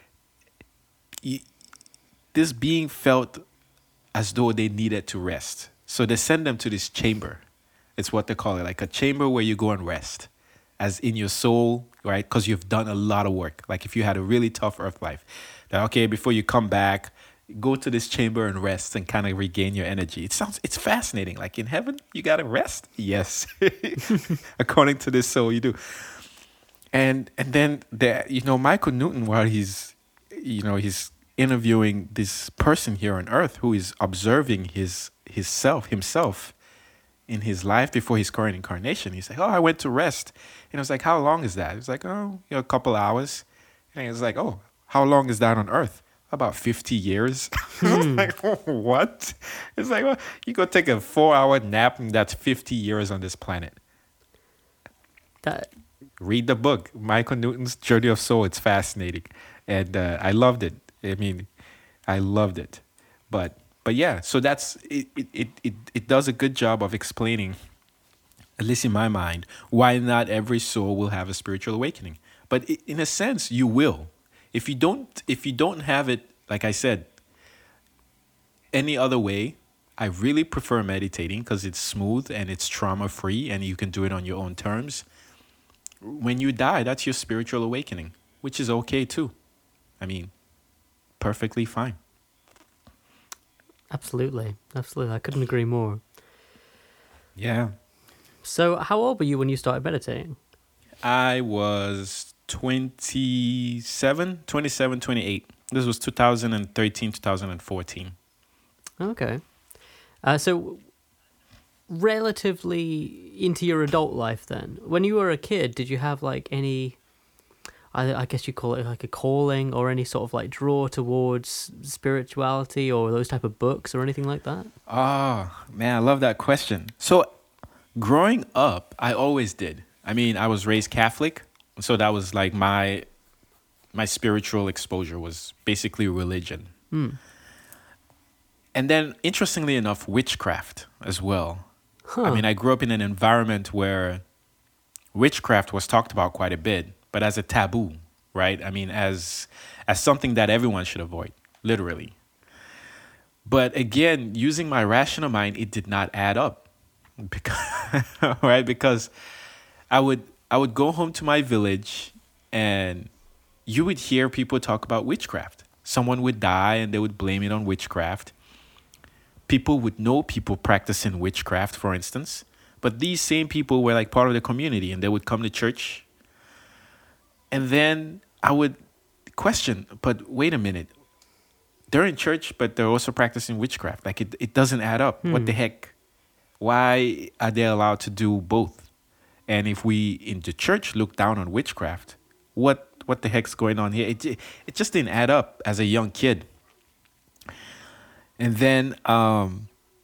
you, this being felt as though they needed to rest. So they send them to this chamber. It's what they call it, like a chamber where you go and rest, as in your soul, right? Because you've done a lot of work. Like if you had a really tough earth life, that okay, before you come back, go to this chamber and rest and kind of regain your energy. It sounds, it's fascinating. Like in heaven, you got to rest? Yes. According to this soul, you do. And and then, the, you know, Michael Newton, while he's, you know, he's interviewing this person here on earth who is observing his his self, himself in his life before his current incarnation. He's like, oh, I went to rest. And I was like, how long is that? He was like, oh, you know, a couple hours. And he was like, oh, how long is that on earth? About fifty years. Hmm. I was like, oh, what? It's like, well, you go take a four hour nap, and that's fifty years on this planet. That... Read the book, Michael Newton's Journey of Soul. It's fascinating. And uh, I loved it. I mean, I loved it. But but yeah, so that's, it, it, it, it, it does a good job of explaining, at least in my mind, why not every soul will have a spiritual awakening. But in a sense, you will. If you don't, if you don't have it, like I said, any other way, I really prefer meditating because it's smooth and it's trauma-free and you can do it on your own terms. When you die, that's your spiritual awakening, which is okay too. I mean, perfectly fine. Absolutely. Absolutely. I couldn't agree more. Yeah. So how old were you when you started meditating? I was twenty-seven, twenty-seven, twenty-eight. This was two thousand thirteen, two thousand fourteen. Okay. Uh, so relatively into your adult life then, when you were a kid, did you have like any, I, I guess you call it like a calling or any sort of like draw towards spirituality or those type of books or anything like that? Oh, man, I love that question. So growing up, I always did. I mean, I was raised Catholic, so that was like my my spiritual exposure was basically religion. Mm. And then, interestingly enough, witchcraft as well. Huh. I mean, I grew up in an environment where witchcraft was talked about quite a bit, but as a taboo, right? I mean, as as something that everyone should avoid, literally. But again, using my rational mind, it did not add up, because, right? Because I would I would go home to my village, and you would hear people talk about witchcraft. Someone would die, and they would blame it on witchcraft. People would know people practicing witchcraft, for instance, but these same people were like part of the community, and they would come to church And then I would question, but wait a minute. They're in church, but they're also practicing witchcraft. Like it, it doesn't add up. What the heck? Why are they allowed to do both? And if we in the church look down on witchcraft, what what the heck's going on here? It it just didn't add up as a young kid. And then um,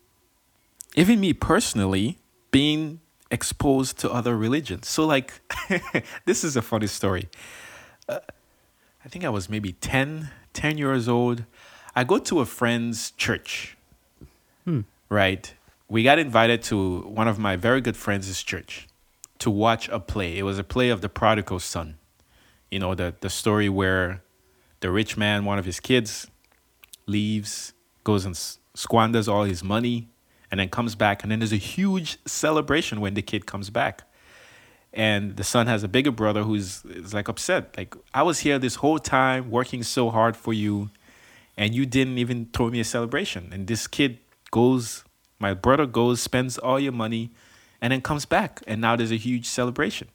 even me personally being exposed to other religions. So like, this is a funny story. Uh, I think I was maybe ten, ten years old. I go to a friend's church, Hmm. right? We got invited to one of my very good friends' church to watch a play. It was a play of the prodigal son. You know, the, the story where the rich man, one of his kids, leaves, goes and s- squanders all his money, and then comes back. And then there's a huge celebration when the kid comes back. And the son has a bigger brother who's is like upset. Like, I was here this whole time working so hard for you, and you didn't even throw me a celebration. And this kid goes, my brother goes, spends all your money, and then comes back. And now there's a huge celebration.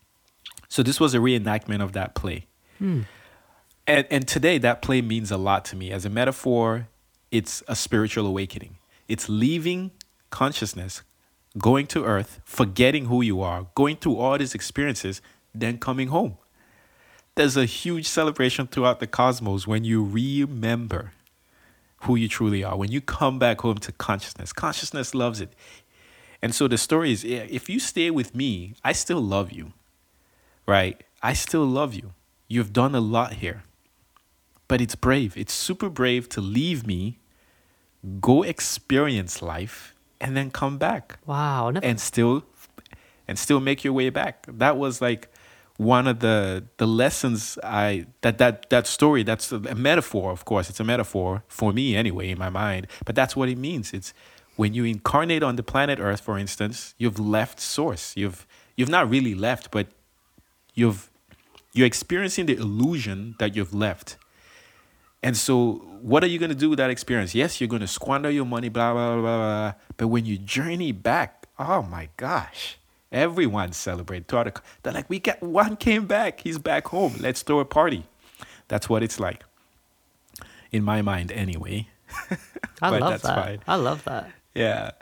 So this was a reenactment of that play. Hmm. And, and today, that play means a lot to me. As a metaphor, it's a spiritual awakening. It's leaving consciousness, going to earth, forgetting who you are, going through all these experiences, then coming home. There's a huge celebration throughout the cosmos when you remember who you truly are, when you come back home to consciousness. Consciousness loves it. And so the story is, if you stay with me, I still love you, right? I still love you. You've done a lot here. But it's brave. It's super brave to leave me, go experience life, and then come back. Wow. I never, and still and still make your way back. That was like one of the the lessons I that that that story, that's a metaphor, of course. It's a metaphor for me anyway in my mind, but that's what it means. It's when you incarnate on the planet Earth, for instance, you've left source. You've you've not really left, but you've you're experiencing the illusion that you've left. And so what are you going to do with that experience? Yes, you're going to squander your money, blah, blah, blah, blah. But when you journey back, oh my gosh, everyone celebrates. They're like, we got one came back. He's back home. Let's throw a party. That's what it's like. In my mind, anyway. I But love that's that. fine. I love that. Yeah.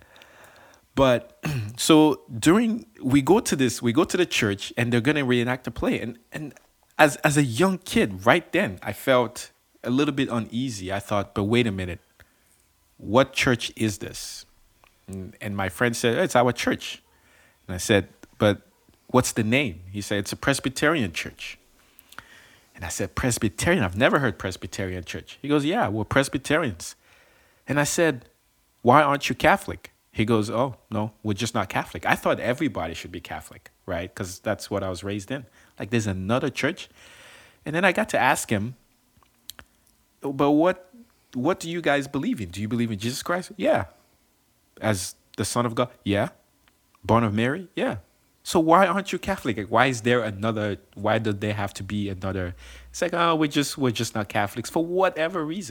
But so during, we go to this, we go to the church and they're going to reenact the play. And, and as, as a young kid, right then, I felt a little bit uneasy. I thought, but wait a minute, what church is this? And, and my friend said, oh, it's our church. And I said, but what's the name? He said, it's a Presbyterian church. And I said, Presbyterian? I've never heard Presbyterian church. He goes, yeah, we're Presbyterians. And I said, why aren't you Catholic? He goes, oh, no, we're just not Catholic. I thought everybody should be Catholic, right? Because that's what I was raised in. Like, there's another church. And then I got to ask him, but what what do you guys believe in? Do you believe in Jesus Christ? Yeah. As the Son of God? Yeah. Born of Mary? Yeah. So why aren't you Catholic? Like, why is there another, why do there have to be another? It's like, oh, we're just, we're just not Catholics for whatever reason.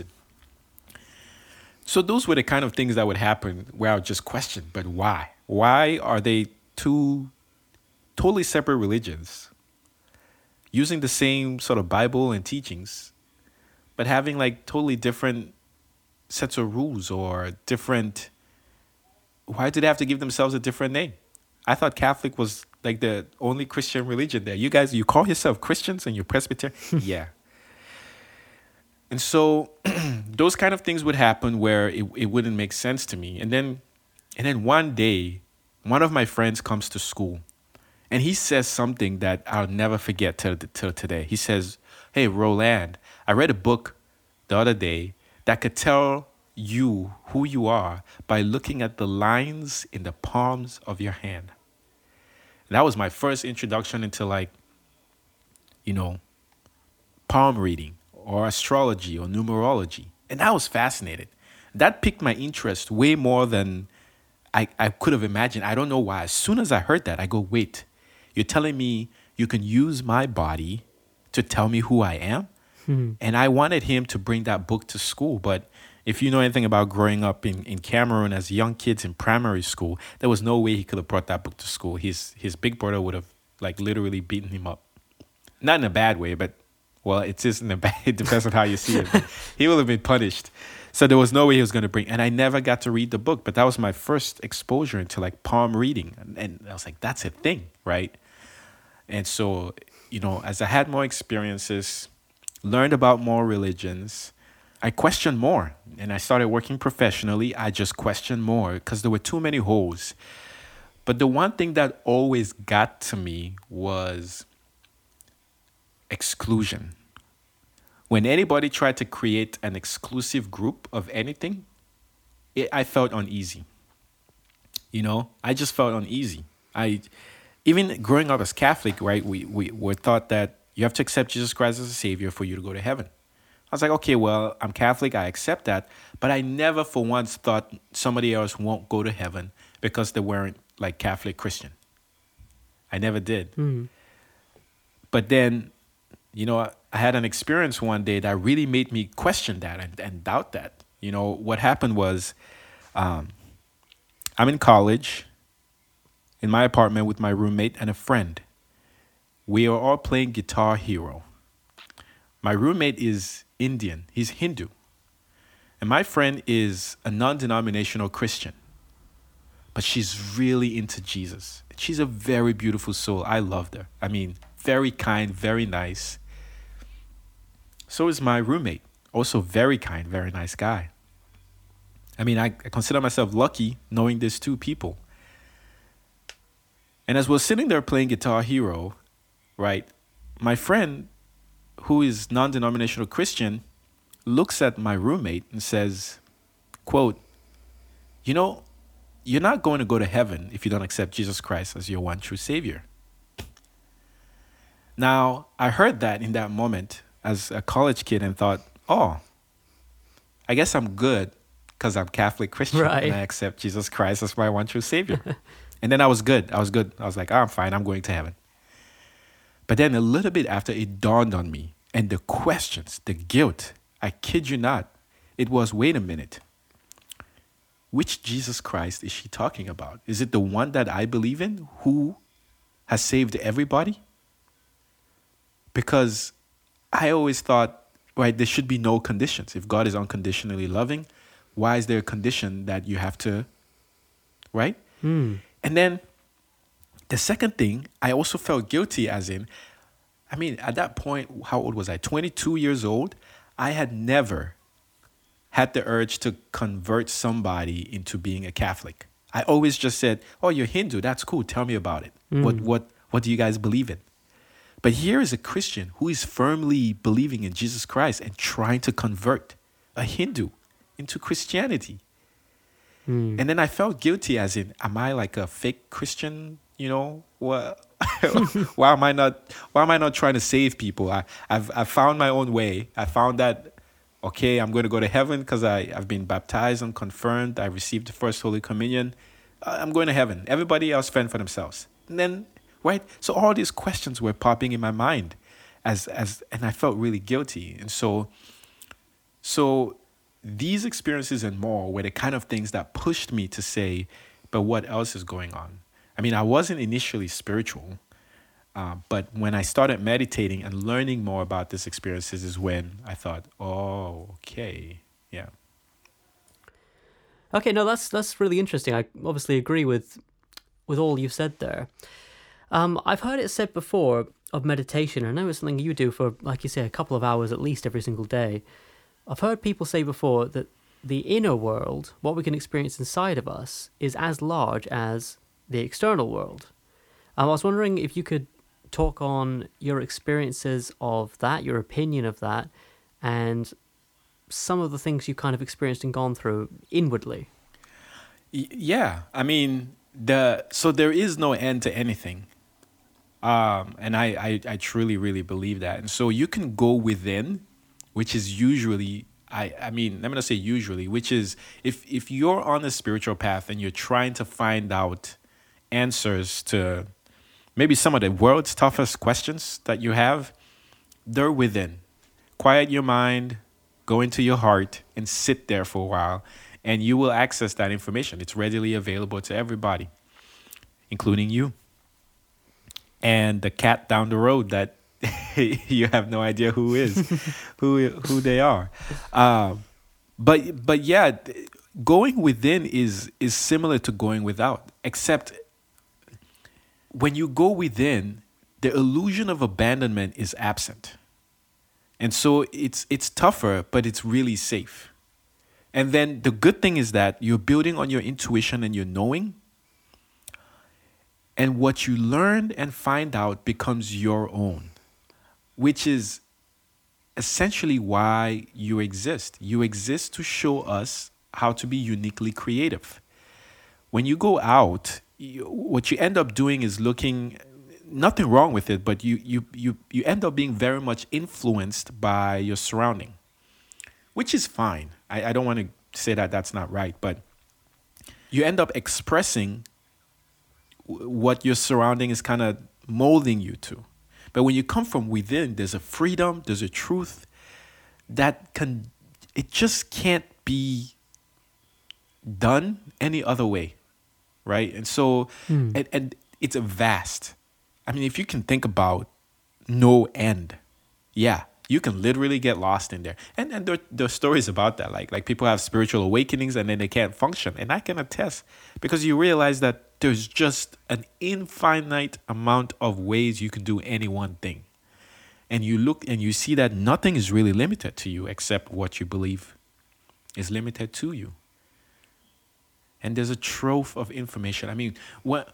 So those were the kind of things that would happen where I would just question, but why? Why are they two totally separate religions using the same sort of Bible and teachings, but having like totally different sets of rules or different, why do they have to give themselves a different name? I thought Catholic was like the only Christian religion there. You guys, you call yourself Christians and you're Presbyterian? Yeah. And so those kind of things would happen where it, it wouldn't make sense to me. And then, and then one day, one of my friends comes to school and he says something that I'll never forget till, till today. He says, hey, Roland, I read a book the other day that could tell you who you are by looking at the lines in the palms of your hand. And that was my first introduction into like, you know, palm reading or astrology or numerology. And I was fascinated. That piqued my interest way more than I, I could have imagined. I don't know why. As soon as I heard that, I go, wait, you're telling me you can use my body to tell me who I am? Hmm. And I wanted him to bring that book to school. But if you know anything about growing up in, in Cameroon as young kids in primary school, there was no way he could have brought that book to school. His his big brother would have like literally beaten him up. not in a bad way, but well, it is in a bad. It depends on how you see it. He will have been punished. So there was no way he was going to bring. And I never got to read the book, but that was my first exposure into like palm reading, and, and I was like, that's a thing, right? And so, you know, as I had more experiences, learned about more religions, I questioned more, and I started working professionally. I just questioned more because there were too many holes. But the one thing that always got to me was exclusion. When anybody tried to create an exclusive group of anything, it, I felt uneasy. You know, I just felt uneasy. I, even growing up as Catholic, right, we, we were taught that you have to accept Jesus Christ as a savior for you to go to heaven. I was like, okay, well, I'm Catholic, I accept that. But I never for once thought somebody else won't go to heaven because they weren't like Catholic Christian. I never did. Mm. But then, you know, I had an experience one day that really made me question that and, and doubt that. You know, what happened was um, I'm in college in my apartment with my roommate and a friend. We are all playing Guitar Hero. My roommate is Indian. He's Hindu. And my friend is a non-denominational Christian. But she's really into Jesus. She's a very beautiful soul. I loved her. I mean, very kind, very nice. So is my roommate. Also very kind, very nice guy. I mean, I, I consider myself lucky knowing these two people. And as we're sitting there playing Guitar Hero, right, my friend, who is non-denominational Christian, looks at my roommate and says, quote, you know, you're not going to go to heaven if you don't accept Jesus Christ as your one true Savior. Now, I heard that in that moment as a college kid and thought, oh, I guess I'm good because I'm Catholic Christian Right. and I accept Jesus Christ as my one true Savior. And then I was good. I was good. I was like, oh, I'm fine. I'm going to heaven. But then a little bit after, it dawned on me. And the questions, the guilt, I kid you not, it was, wait a minute. Which Jesus Christ is she talking about? Is it the one that I believe in who has saved everybody? Because I always thought, right, there should be no conditions. If God is unconditionally loving, why is there a condition that you have to, right? Mm. And then the second thing, I also felt guilty as in, I mean, at that point, how old was I? twenty-two years old. I had never had the urge to convert somebody into being a Catholic. I always just said, oh, you're Hindu. That's cool. Tell me about it. Mm. What, what, what do you guys believe in? But here is a Christian who is firmly believing in Jesus Christ and trying to convert a Hindu into Christianity. Mm. And then I felt guilty as in, am I like a fake Christian? You know, what? why am I not? Why am I not trying to save people? I, I've I found my own way. I found that, okay, I'm going to go to heaven because I I've been baptized and confirmed. I received the first Holy Communion. I'm going to heaven. Everybody else fend for themselves. And then, right? So all these questions were popping in my mind, as as, and I felt really guilty. And so, so these experiences and more were the kind of things that pushed me to say, but what else is going on? I mean, I wasn't initially spiritual, uh, but when I started meditating and learning more about these experiences is when I thought, oh, okay, yeah. Okay, no, that's that's really interesting. I obviously agree with with all you've said there. Um, I've heard it said before of meditation. I know it's something you do for, like you say, a couple of hours at least every single day. I've heard people say before that the inner world, what we can experience inside of us, is as large as the external world. Um, I was wondering if you could talk on your experiences of that, your opinion of that, and some of the things you kind of experienced and gone through inwardly. Y- yeah, I mean, the so there is no end to anything. Um, and I, I, I truly, really believe that. And so you can go within, which is usually, I, I mean, let me not say usually, which is if, if you're on a spiritual path and you're trying to find out answers to maybe some of the world's toughest questions that you have, they're within. Quiet your mind, go into your heart and sit there for a while, and you will access that information. It's readily available to everybody, including you. And the cat down the road that you have no idea who is, who who they are. Um, but but yeah, th- going within is is similar to going without, except when you go within, the illusion of abandonment is absent. And so it's it's tougher, but it's really safe. And then the good thing is that you're building on your intuition and your knowing, and what you learn and find out becomes your own, which is essentially why you exist. You exist to show us how to be uniquely creative. When you go out, you, what you end up doing is looking, nothing wrong with it, but you you you you end up being very much influenced by your surrounding, which is fine. I, I don't want to say that that's not right, but you end up expressing w- what your surrounding is kind of molding you to. But when you come from within, there's a freedom, there's a truth that can, it just can't be done any other way, right? And so, Hmm. and, and it's a vast. I mean, if you can think about no end, yeah, you can literally get lost in there. And and there, there are stories about that. Like like people have spiritual awakenings and then they can't function. And I can attest, because you realize that there's just an infinite amount of ways you can do any one thing. And you look and you see that nothing is really limited to you except what you believe is limited to you. And there's a trove of information. I mean, what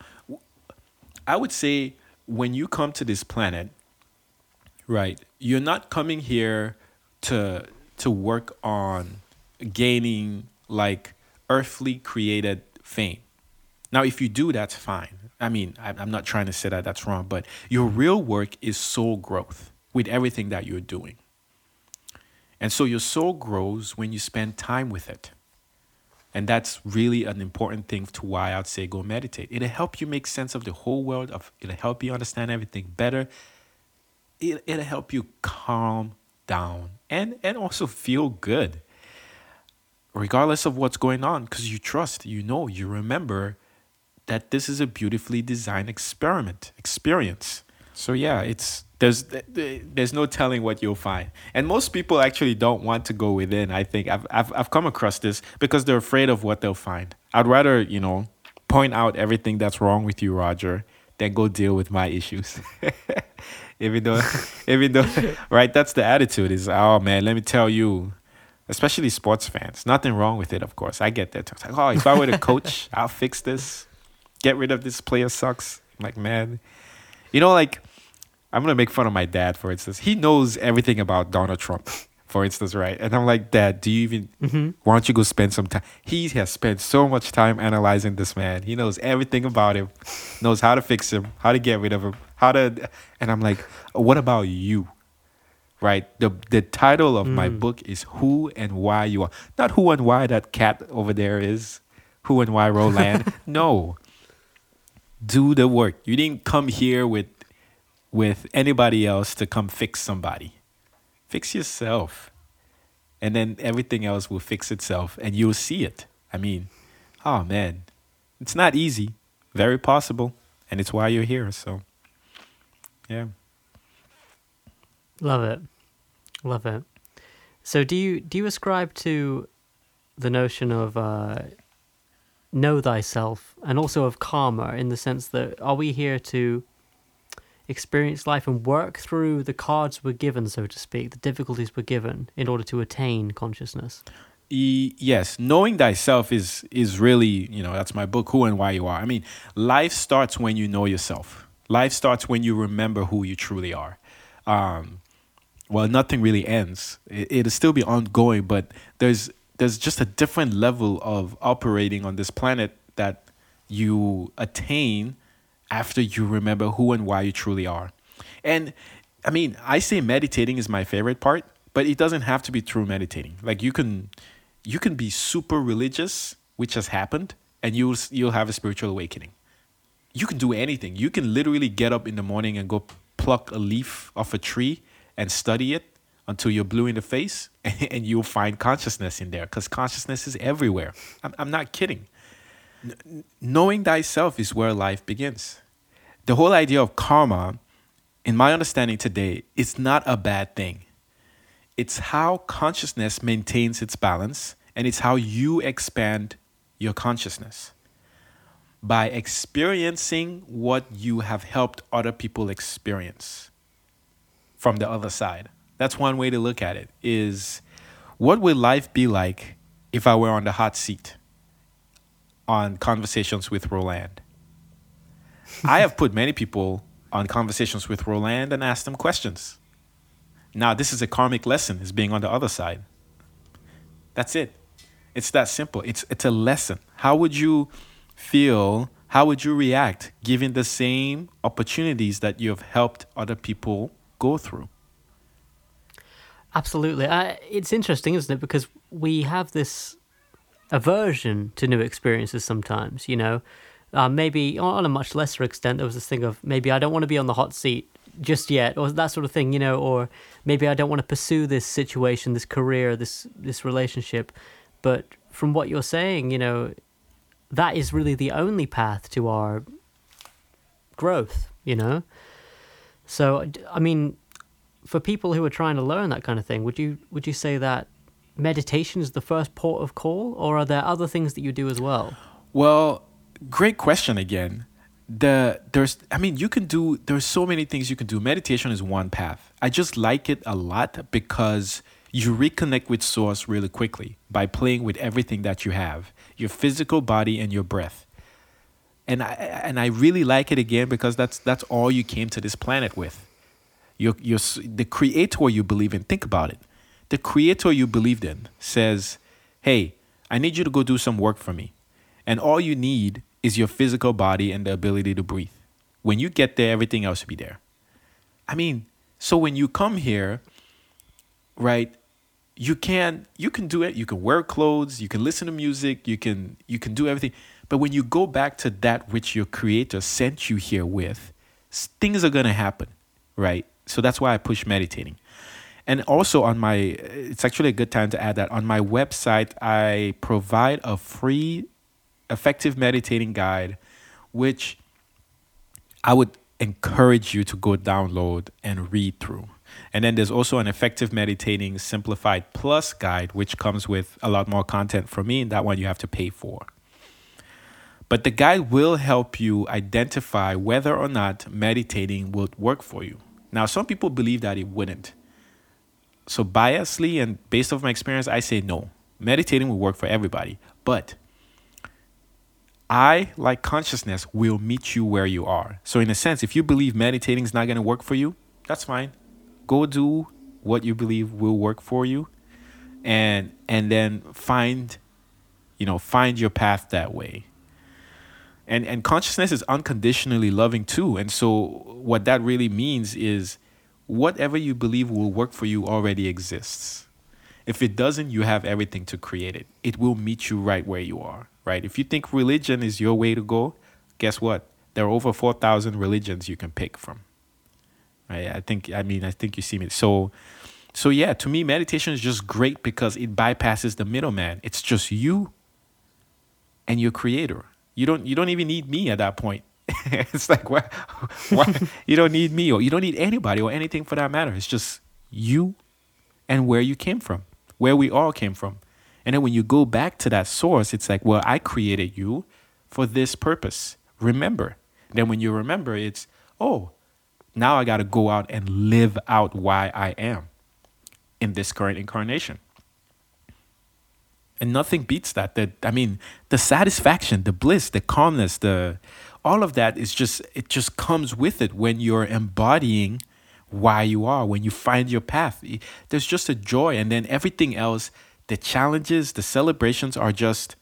I would say, when you come to this planet, right, you're not coming here to to work on gaining like earthly created fame. Now, if you do, that's fine. I mean, I- I'm not trying to say that that's wrong, but your real work is soul growth with everything that you're doing. And so your soul grows when you spend time with it. And that's really an important thing to why I'd say go meditate. It'll help you make sense of the whole world. Of It'll help you understand everything better. It, it'll help you calm down and, and also feel good, regardless of what's going on, because you trust, you know, you remember that this is a beautifully designed experiment, experience. So yeah, it's there's there's no telling what you'll find, and most people actually don't want to go within. I think I've I've I've come across this because they're afraid of what they'll find. I'd rather, you know, point out everything that's wrong with you, Roger, than go deal with my issues. even though, even though, right? That's the attitude. Is, oh man, let me tell you. Especially sports fans, nothing wrong with it. Of course, I get that. It's like, oh, if I were the coach, I'll fix this. Get rid of this player, sucks. I'm like, man, you know, like, I'm gonna make fun of my dad, for instance. He knows everything about Donald Trump, for instance, right? And I'm like, Dad, do you even? Hmm. Why don't you go spend some time? He has spent so much time analyzing this man. He knows everything about him, knows how to fix him, how to get rid of him, how to. And I'm like, what about you? Right? The the title of my Mm. book is Who and Why You Are. Not who and why that cat over there is. Who and why Roland. No. Do the work. You didn't come here with with anybody else to come fix somebody. Fix yourself. And then everything else will fix itself and you'll see it. I mean, oh man. It's not easy. Very possible. And it's why you're here. So yeah. Love it, love it. So, do you do you ascribe to the notion of uh, know thyself and also of karma, in the sense that are we here to experience life and work through the cards we're given, so to speak, the difficulties we're given in order to attain consciousness? E- yes, knowing thyself is is really, you know, that's my book, Who and Why You Are. I mean, life starts when you know yourself. Life starts when you remember who you truly are. Um, well, nothing really ends. It, it'll still be ongoing, but there's there's just a different level of operating on this planet that you attain after you remember who and why you truly are. And I mean, I say meditating is my favorite part, but it doesn't have to be true meditating. Like you can you can be super religious, which has happened, and you'll you'll have a spiritual awakening. You can do anything. You can literally get up in the morning and go pluck a leaf off a tree and study it until you're blue in the face, and you'll find consciousness in there, because consciousness is everywhere. I'm, I'm not kidding. N- knowing thyself is where life begins. The whole idea of karma in my understanding today, it's not a bad thing. It's how consciousness maintains its balance, and it's how you expand your consciousness by experiencing what you have helped other people experience from the other side. That's one way to look at it, is what would life be like if I were on the hot seat on Conversations with Roland? I have put many people on Conversations with Roland and asked them questions. Now, this is a karmic lesson, is being on the other side. That's it. It's that simple. It's it's a lesson. How would you feel? How would you react given the same opportunities that you have helped other people go through? Absolutely. Uh, it's interesting, isn't it? Because we have this aversion to new experiences sometimes, you know. Uh, maybe on a much lesser extent, there was this thing of maybe I don't want to be on the hot seat just yet, or that sort of thing, you know, or maybe I don't want to pursue this situation, this career, this this relationship. But from what you're saying, you know, that is really the only path to our growth, you know. So, I mean, for people who are trying to learn that kind of thing, would you would you say that meditation is the first port of call, or are there other things that you do as well? Well, great question again. The there's I mean you can do there's so many things you can do. Meditation is one path. I just like it a lot because you reconnect with source really quickly by playing with everything that you have, your physical body and your breath. And I and I really like it again because that's that's all you came to this planet with. You're, you're, the creator you believe in, think about it. The creator you believed in says, hey, I need you to go do some work for me. And all you need is your physical body and the ability to breathe. When you get there, everything else will be there. I mean, so when you come here, right, you can you can do it. You can wear clothes, you can listen to music, you can you can do everything. But when you go back to that which your creator sent you here with, things are going to happen, right? So that's why I push meditating. And also on my, it's actually a good time to add that on my website, I provide a free effective meditating guide, which I would encourage you to go download and read through. And then there's also an effective meditating simplified plus guide, which comes with a lot more content from me. And that one you have to pay for. But the guide will help you identify whether or not meditating will work for you. Now, some people believe that it wouldn't. So biasly and based off my experience, I say no. Meditating will work for everybody. But I, like consciousness, will meet you where you are. So in a sense, if you believe meditating is not going to work for you, that's fine. Go do what you believe will work for you. And and then find, you know, find your path that way. And and consciousness is unconditionally loving too. And so what that really means is whatever you believe will work for you already exists. If it doesn't, you have everything to create it. It will meet you right where you are, right? If you think religion is your way to go, guess what? There are over four thousand religions you can pick from. Right? I think, I mean, I think you see me. So, so yeah, to me, meditation is just great because it bypasses the middleman. It's just you and your creator. You don't you don't even need me at that point. It's like, why, why? You don't need me or you don't need anybody or anything for that matter. It's just you and where you came from, where we all came from. And then when you go back to that source, it's like, well, I created you for this purpose. Remember. Then when you remember, it's, oh, now I got to go out and live out why I am in this current incarnation. And nothing beats that. That I mean, the satisfaction, the bliss, the calmness, the all of that is just, it just comes with it when you're embodying why you are, when you find your path. There's just a joy. And then everything else, the challenges, the celebrations are just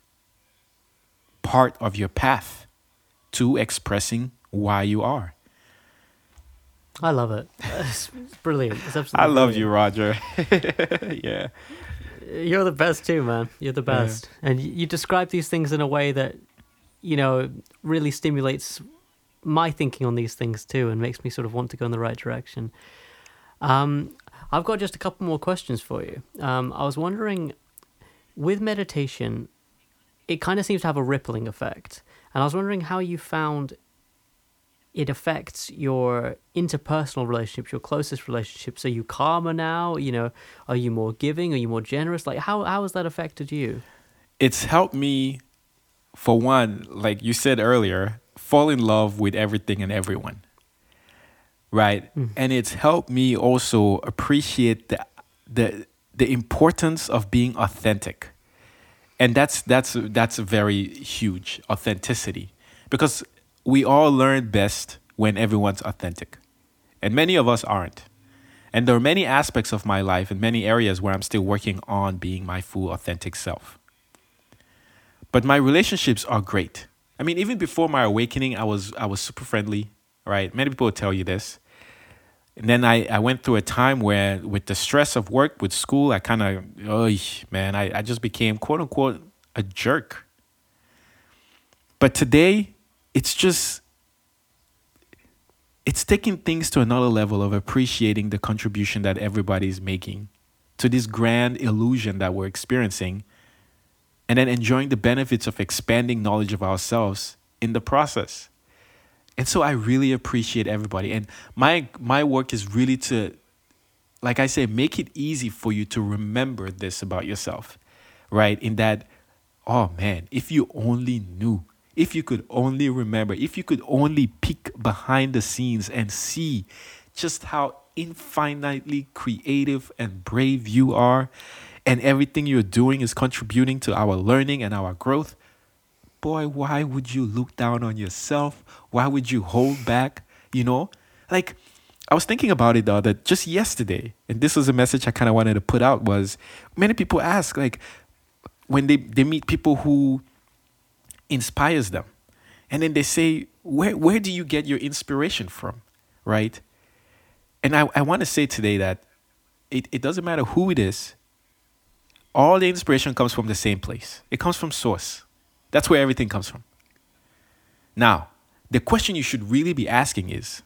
part of your path to expressing why you are. I love it. It's brilliant. It's absolutely I love brilliant. you, Roger. Yeah. You're the best too, man. You're the best. Yeah. And you describe these things in a way that, you know, really stimulates my thinking on these things too and makes me sort of want to go in the right direction. Um, I've got just a couple more questions for you. Um, I was wondering, with meditation, it kind of seems to have a rippling effect. And I was wondering how you found it affects your interpersonal relationships, your closest relationships. Are you calmer now? You know, are you more giving? Are you more generous? Like, how how has that affected you? It's helped me, for one, like you said earlier, fall in love with everything and everyone, right? Mm. And it's helped me also appreciate the the the importance of being authentic. And that's that's that's very huge, authenticity, because we all learn best when everyone's authentic, and many of us aren't. And there are many aspects of my life and many areas where I'm still working on being my full authentic self. But my relationships are great. I mean, even before my awakening, I was I was super friendly, right? Many people will tell you this. And then I, I went through a time where, with the stress of work, with school, I kind of, oh, man, I, I just became, quote unquote, a jerk. But today, it's just, it's taking things to another level of appreciating the contribution that everybody's making to this grand illusion that we're experiencing, and then enjoying the benefits of expanding knowledge of ourselves in the process. And so I really appreciate everybody. And my my work is really to, like I say, make it easy for you to remember this about yourself, right? In that, oh man, if you only knew, if you could only remember, if you could only peek behind the scenes and see just how infinitely creative and brave you are, and everything you're doing is contributing to our learning and our growth, boy, why would you look down on yourself? Why would you hold back? You know, like I was thinking about it the other, just yesterday, and this was a message I kind of wanted to put out, was many people ask, like, when they, they meet people who inspires them, and then they say, where where do you get your inspiration from, right? And I, I want to say today that it, it doesn't matter who it is, all the inspiration comes from the same place. It comes from source. That's where everything comes from. Now, the question you should really be asking is,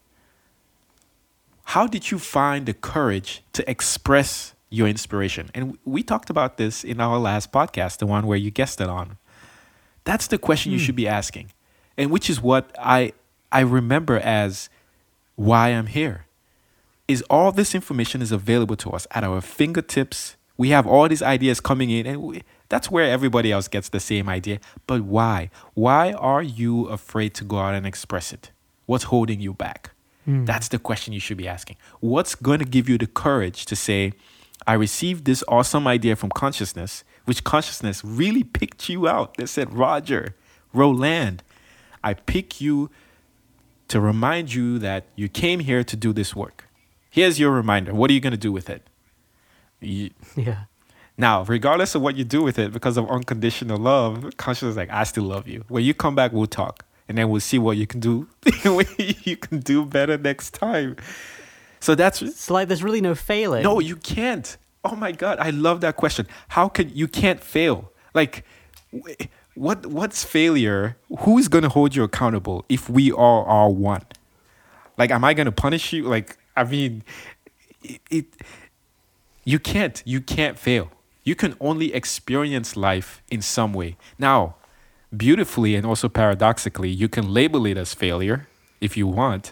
how did you find the courage to express your inspiration? And we talked about this in our last podcast, the one where you guested on. That's the question mm. you should be asking. And which is what I I remember as why I'm here. Is all this information is available to us at our fingertips. We have all these ideas coming in, and we, that's where everybody else gets the same idea. But why? Why are you afraid to go out and express it? What's holding you back? Mm. That's the question you should be asking. What's going to give you the courage to say, I received this awesome idea from consciousness, which consciousness really picked you out. They said, Roger, Roland, I pick you to remind you that you came here to do this work. Here's your reminder. What are you going to do with it? You, yeah. Now, regardless of what you do with it, because of unconditional love, consciousness is like, I still love you. When you come back, we'll talk. And then we'll see what you can do. You can do better next time. So that's... It's like there's really no failing. No, you can't. Oh my God, I love that question. How can... You can't fail. Like, what? what's failure? Who's going to hold you accountable if we all are one? Like, am I going to punish you? Like, I mean, it... it You can't. You can't fail. You can only experience life in some way. Now, beautifully and also paradoxically, you can label it as failure if you want.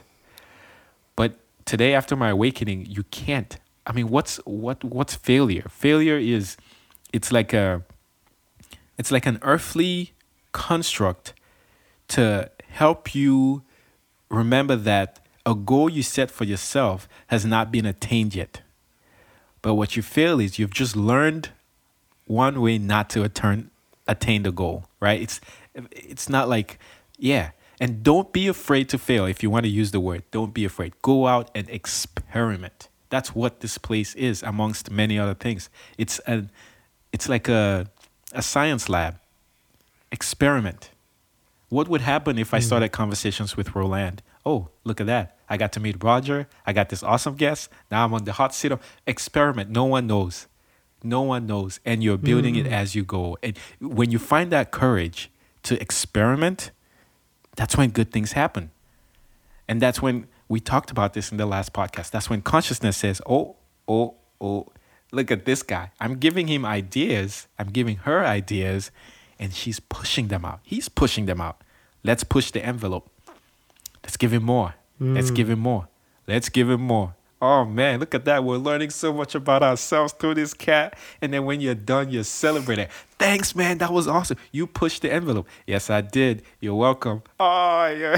But today, after my awakening, you can't. I mean, what's what what's failure? Failure is, it's like a, it's like an earthly construct to help you remember that a goal you set for yourself has not been attained yet. But what you fail is you've just learned one way not to attain attain the goal, right? It's it's not like, yeah. And don't be afraid to fail. If you want to use the word, don't be afraid. Go out and experiment. That's what this place is, amongst many other things. It's a, it's like a a science lab. Experiment. What would happen if I started conversations with Roland? Oh, look at that. I got to meet Roger. I got this awesome guest. Now I'm on the hot seat of experiment. No one knows. No one knows. And you're building mm. it as you go. And when you find that courage to experiment, that's when good things happen. And that's when we talked about this in the last podcast. That's when consciousness says, oh, oh, oh, look at this guy. I'm giving him ideas. I'm giving her ideas. And she's pushing them out. He's pushing them out. Let's push the envelope. Let's give him more. Let's Mm. give him more. Let's give him more. Oh man, look at that. We're learning so much about ourselves through this cat. And then when you're done, you're celebrating. Thanks, man. That was awesome. You pushed the envelope. Yes, I did. You're welcome. Oh, yeah.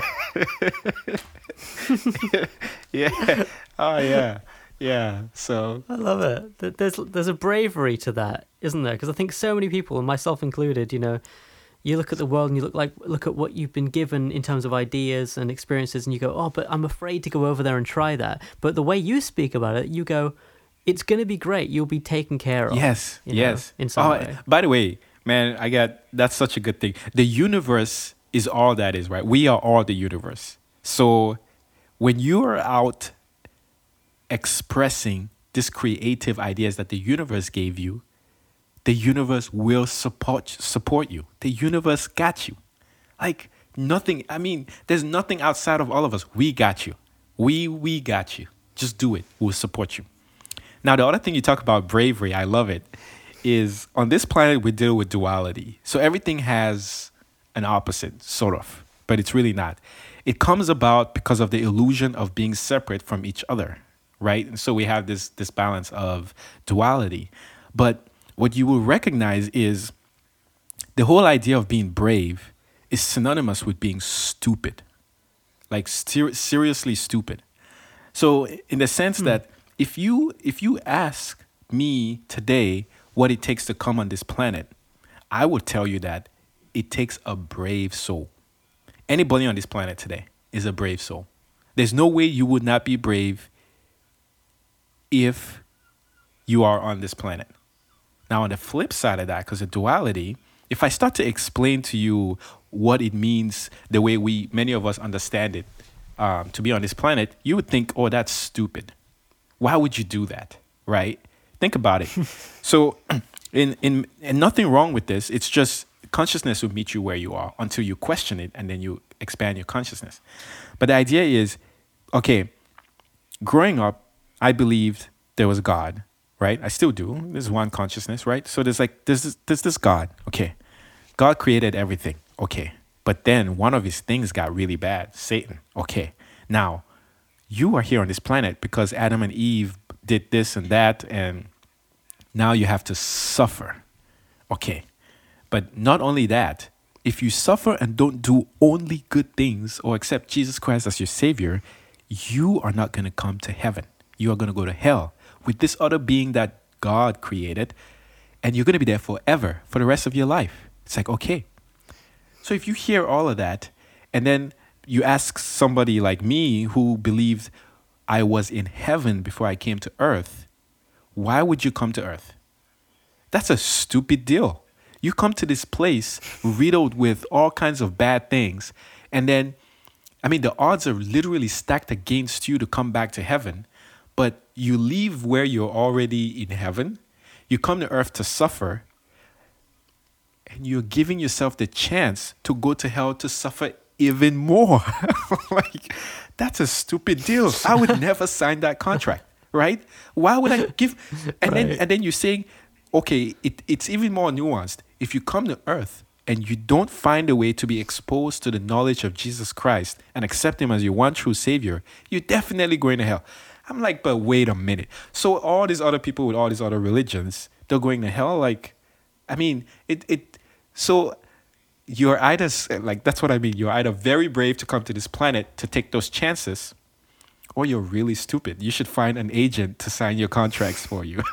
yeah. Oh, yeah. Yeah. So I love it. Th- There's there's a bravery to that, isn't there? Because I think so many people, and myself included, you know, you look at the world and you look like look at what you've been given in terms of ideas and experiences, and you go, oh, but I'm afraid to go over there and try that. But the way you speak about it, you go, it's going to be great. You'll be taken care of. yes, you know, yes. in some Oh, way. by the way, man, I got that's such a good thing. The universe is all that is, right? We are all the universe. So when you are out expressing these creative ideas that the universe gave you, the universe will support support you. The universe got you. Like nothing, I mean, there's nothing outside of all of us. We got you. We we got you. Just do it. We'll support you. Now, the other thing you talk about bravery, I love it, is on this planet we deal with duality. So everything has an opposite, sort of, but it's really not. It comes about because of the illusion of being separate from each other, right? And so we have this this balance of duality. But what you will recognize is the whole idea of being brave is synonymous with being stupid, like ser- seriously stupid. So in the sense Hmm. that if you if you ask me today what it takes to come on this planet, I would tell you that it takes a brave soul. Anybody on this planet today is a brave soul. There's no way you would not be brave if you are on this planet. Now, on the flip side of that, because of duality, if I start to explain to you what it means, the way we, many of us understand it, um, to be on this planet, you would think, oh, that's stupid. Why would you do that, right? Think about it. So, in, in, and nothing wrong with this. It's just consciousness will meet you where you are until you question it, and then you expand your consciousness. But the idea is, okay, growing up, I believed there was God. Right? I still do. There's one consciousness, right? So there's like, there's this, there's this God. Okay. God created everything. Okay. But then one of his things got really bad. Satan. Okay. Now, you are here on this planet because Adam and Eve did this and that, and now you have to suffer. Okay. But not only that, if you suffer and don't do only good things or accept Jesus Christ as your savior, you are not going to come to heaven. You are going to go to hell with this other being that God created, and you're going to be there forever, for the rest of your life. It's like, okay. So if you hear all of that, and then you ask somebody like me who believed I was in heaven before I came to earth, why would you come to earth? That's a stupid deal. You come to this place riddled with all kinds of bad things, and then, I mean, the odds are literally stacked against you to come back to heaven. But you leave where you're already in heaven, you come to earth to suffer, and you're giving yourself the chance to go to hell to suffer even more. Like, that's a stupid deal. I would never sign that contract, right? Why would I give? And Right. then and then you're saying, okay, it, it's even more nuanced. If you come to earth and you don't find a way to be exposed to the knowledge of Jesus Christ and accept him as your one true savior, you're definitely going to hell. I'm like, but wait a minute. So all these other people with all these other religions, they're going to hell? Like, I mean, it, it, so you're either, like, that's what I mean. You're either very brave to come to this planet to take those chances, or you're really stupid. You should find an agent to sign your contracts for you.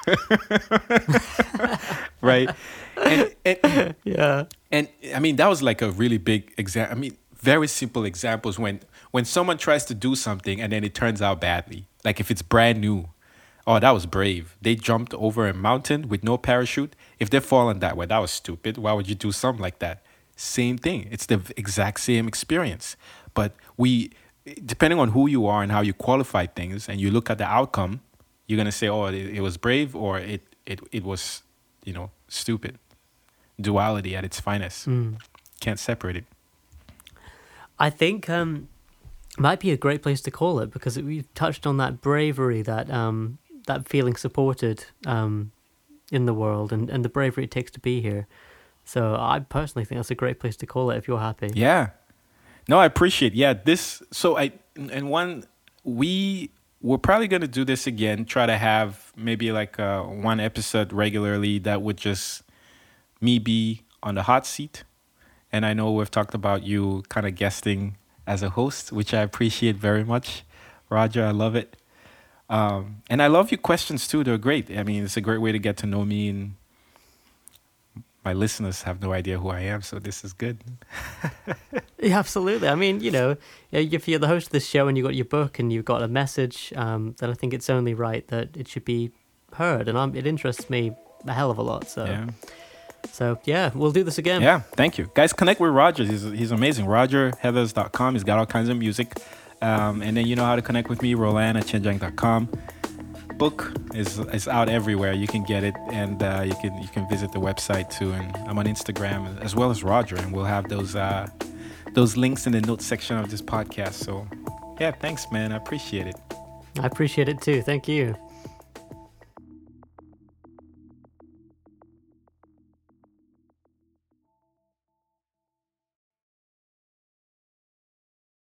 Right? And, and, Yeah. and I mean, that was like a really big example. I mean, very simple examples when, when someone tries to do something and then it turns out badly. Like if it's brand new, oh, that was brave. They jumped over a mountain with no parachute. If they're falling that way, that was stupid. Why would you do something like that? Same thing. It's the exact same experience. But we, depending on who you are and how you qualify things, and you look at the outcome, you're gonna say, oh, it, it was brave, or it it it was, you know, stupid. Duality at its finest. Mm. Can't separate it. I think um, might be a great place to call it, because we've touched on that bravery, that um, that feeling supported um, in the world, and, and the bravery it takes to be here. So I personally think that's a great place to call it if you're happy. Yeah. No, I appreciate. Yeah, this. So I and one we we're probably gonna do this again. Try to have maybe like uh, one episode regularly that would just me be on the hot seat. And I know we've talked about you kind of guesting as a host, which I appreciate very much, Roger. I love it. Um, and I love your questions too. They're great. I mean, it's a great way to get to know me, and my listeners have no idea who I am, so this is good. Yeah, absolutely. I mean, you know, if you're the host of this show and you've got your book and you've got a message, um, then I think it's only right that it should be heard. And I'm, it interests me a hell of a lot. So, Yeah. so yeah, we'll do this again. Yeah, thank you. Guys, connect with Roger. He's, he's amazing. roger heathers dot com. He's got all kinds of music. Um, and then you know how to connect with me, Roland at chenjang dot com. Book is is out everywhere. You can get it, and uh, you can you can visit the website too. And I'm on Instagram as well as Roger, and we'll have those uh, those links in the notes section of this podcast. So, yeah, thanks, man. I appreciate it. I appreciate it too. Thank you.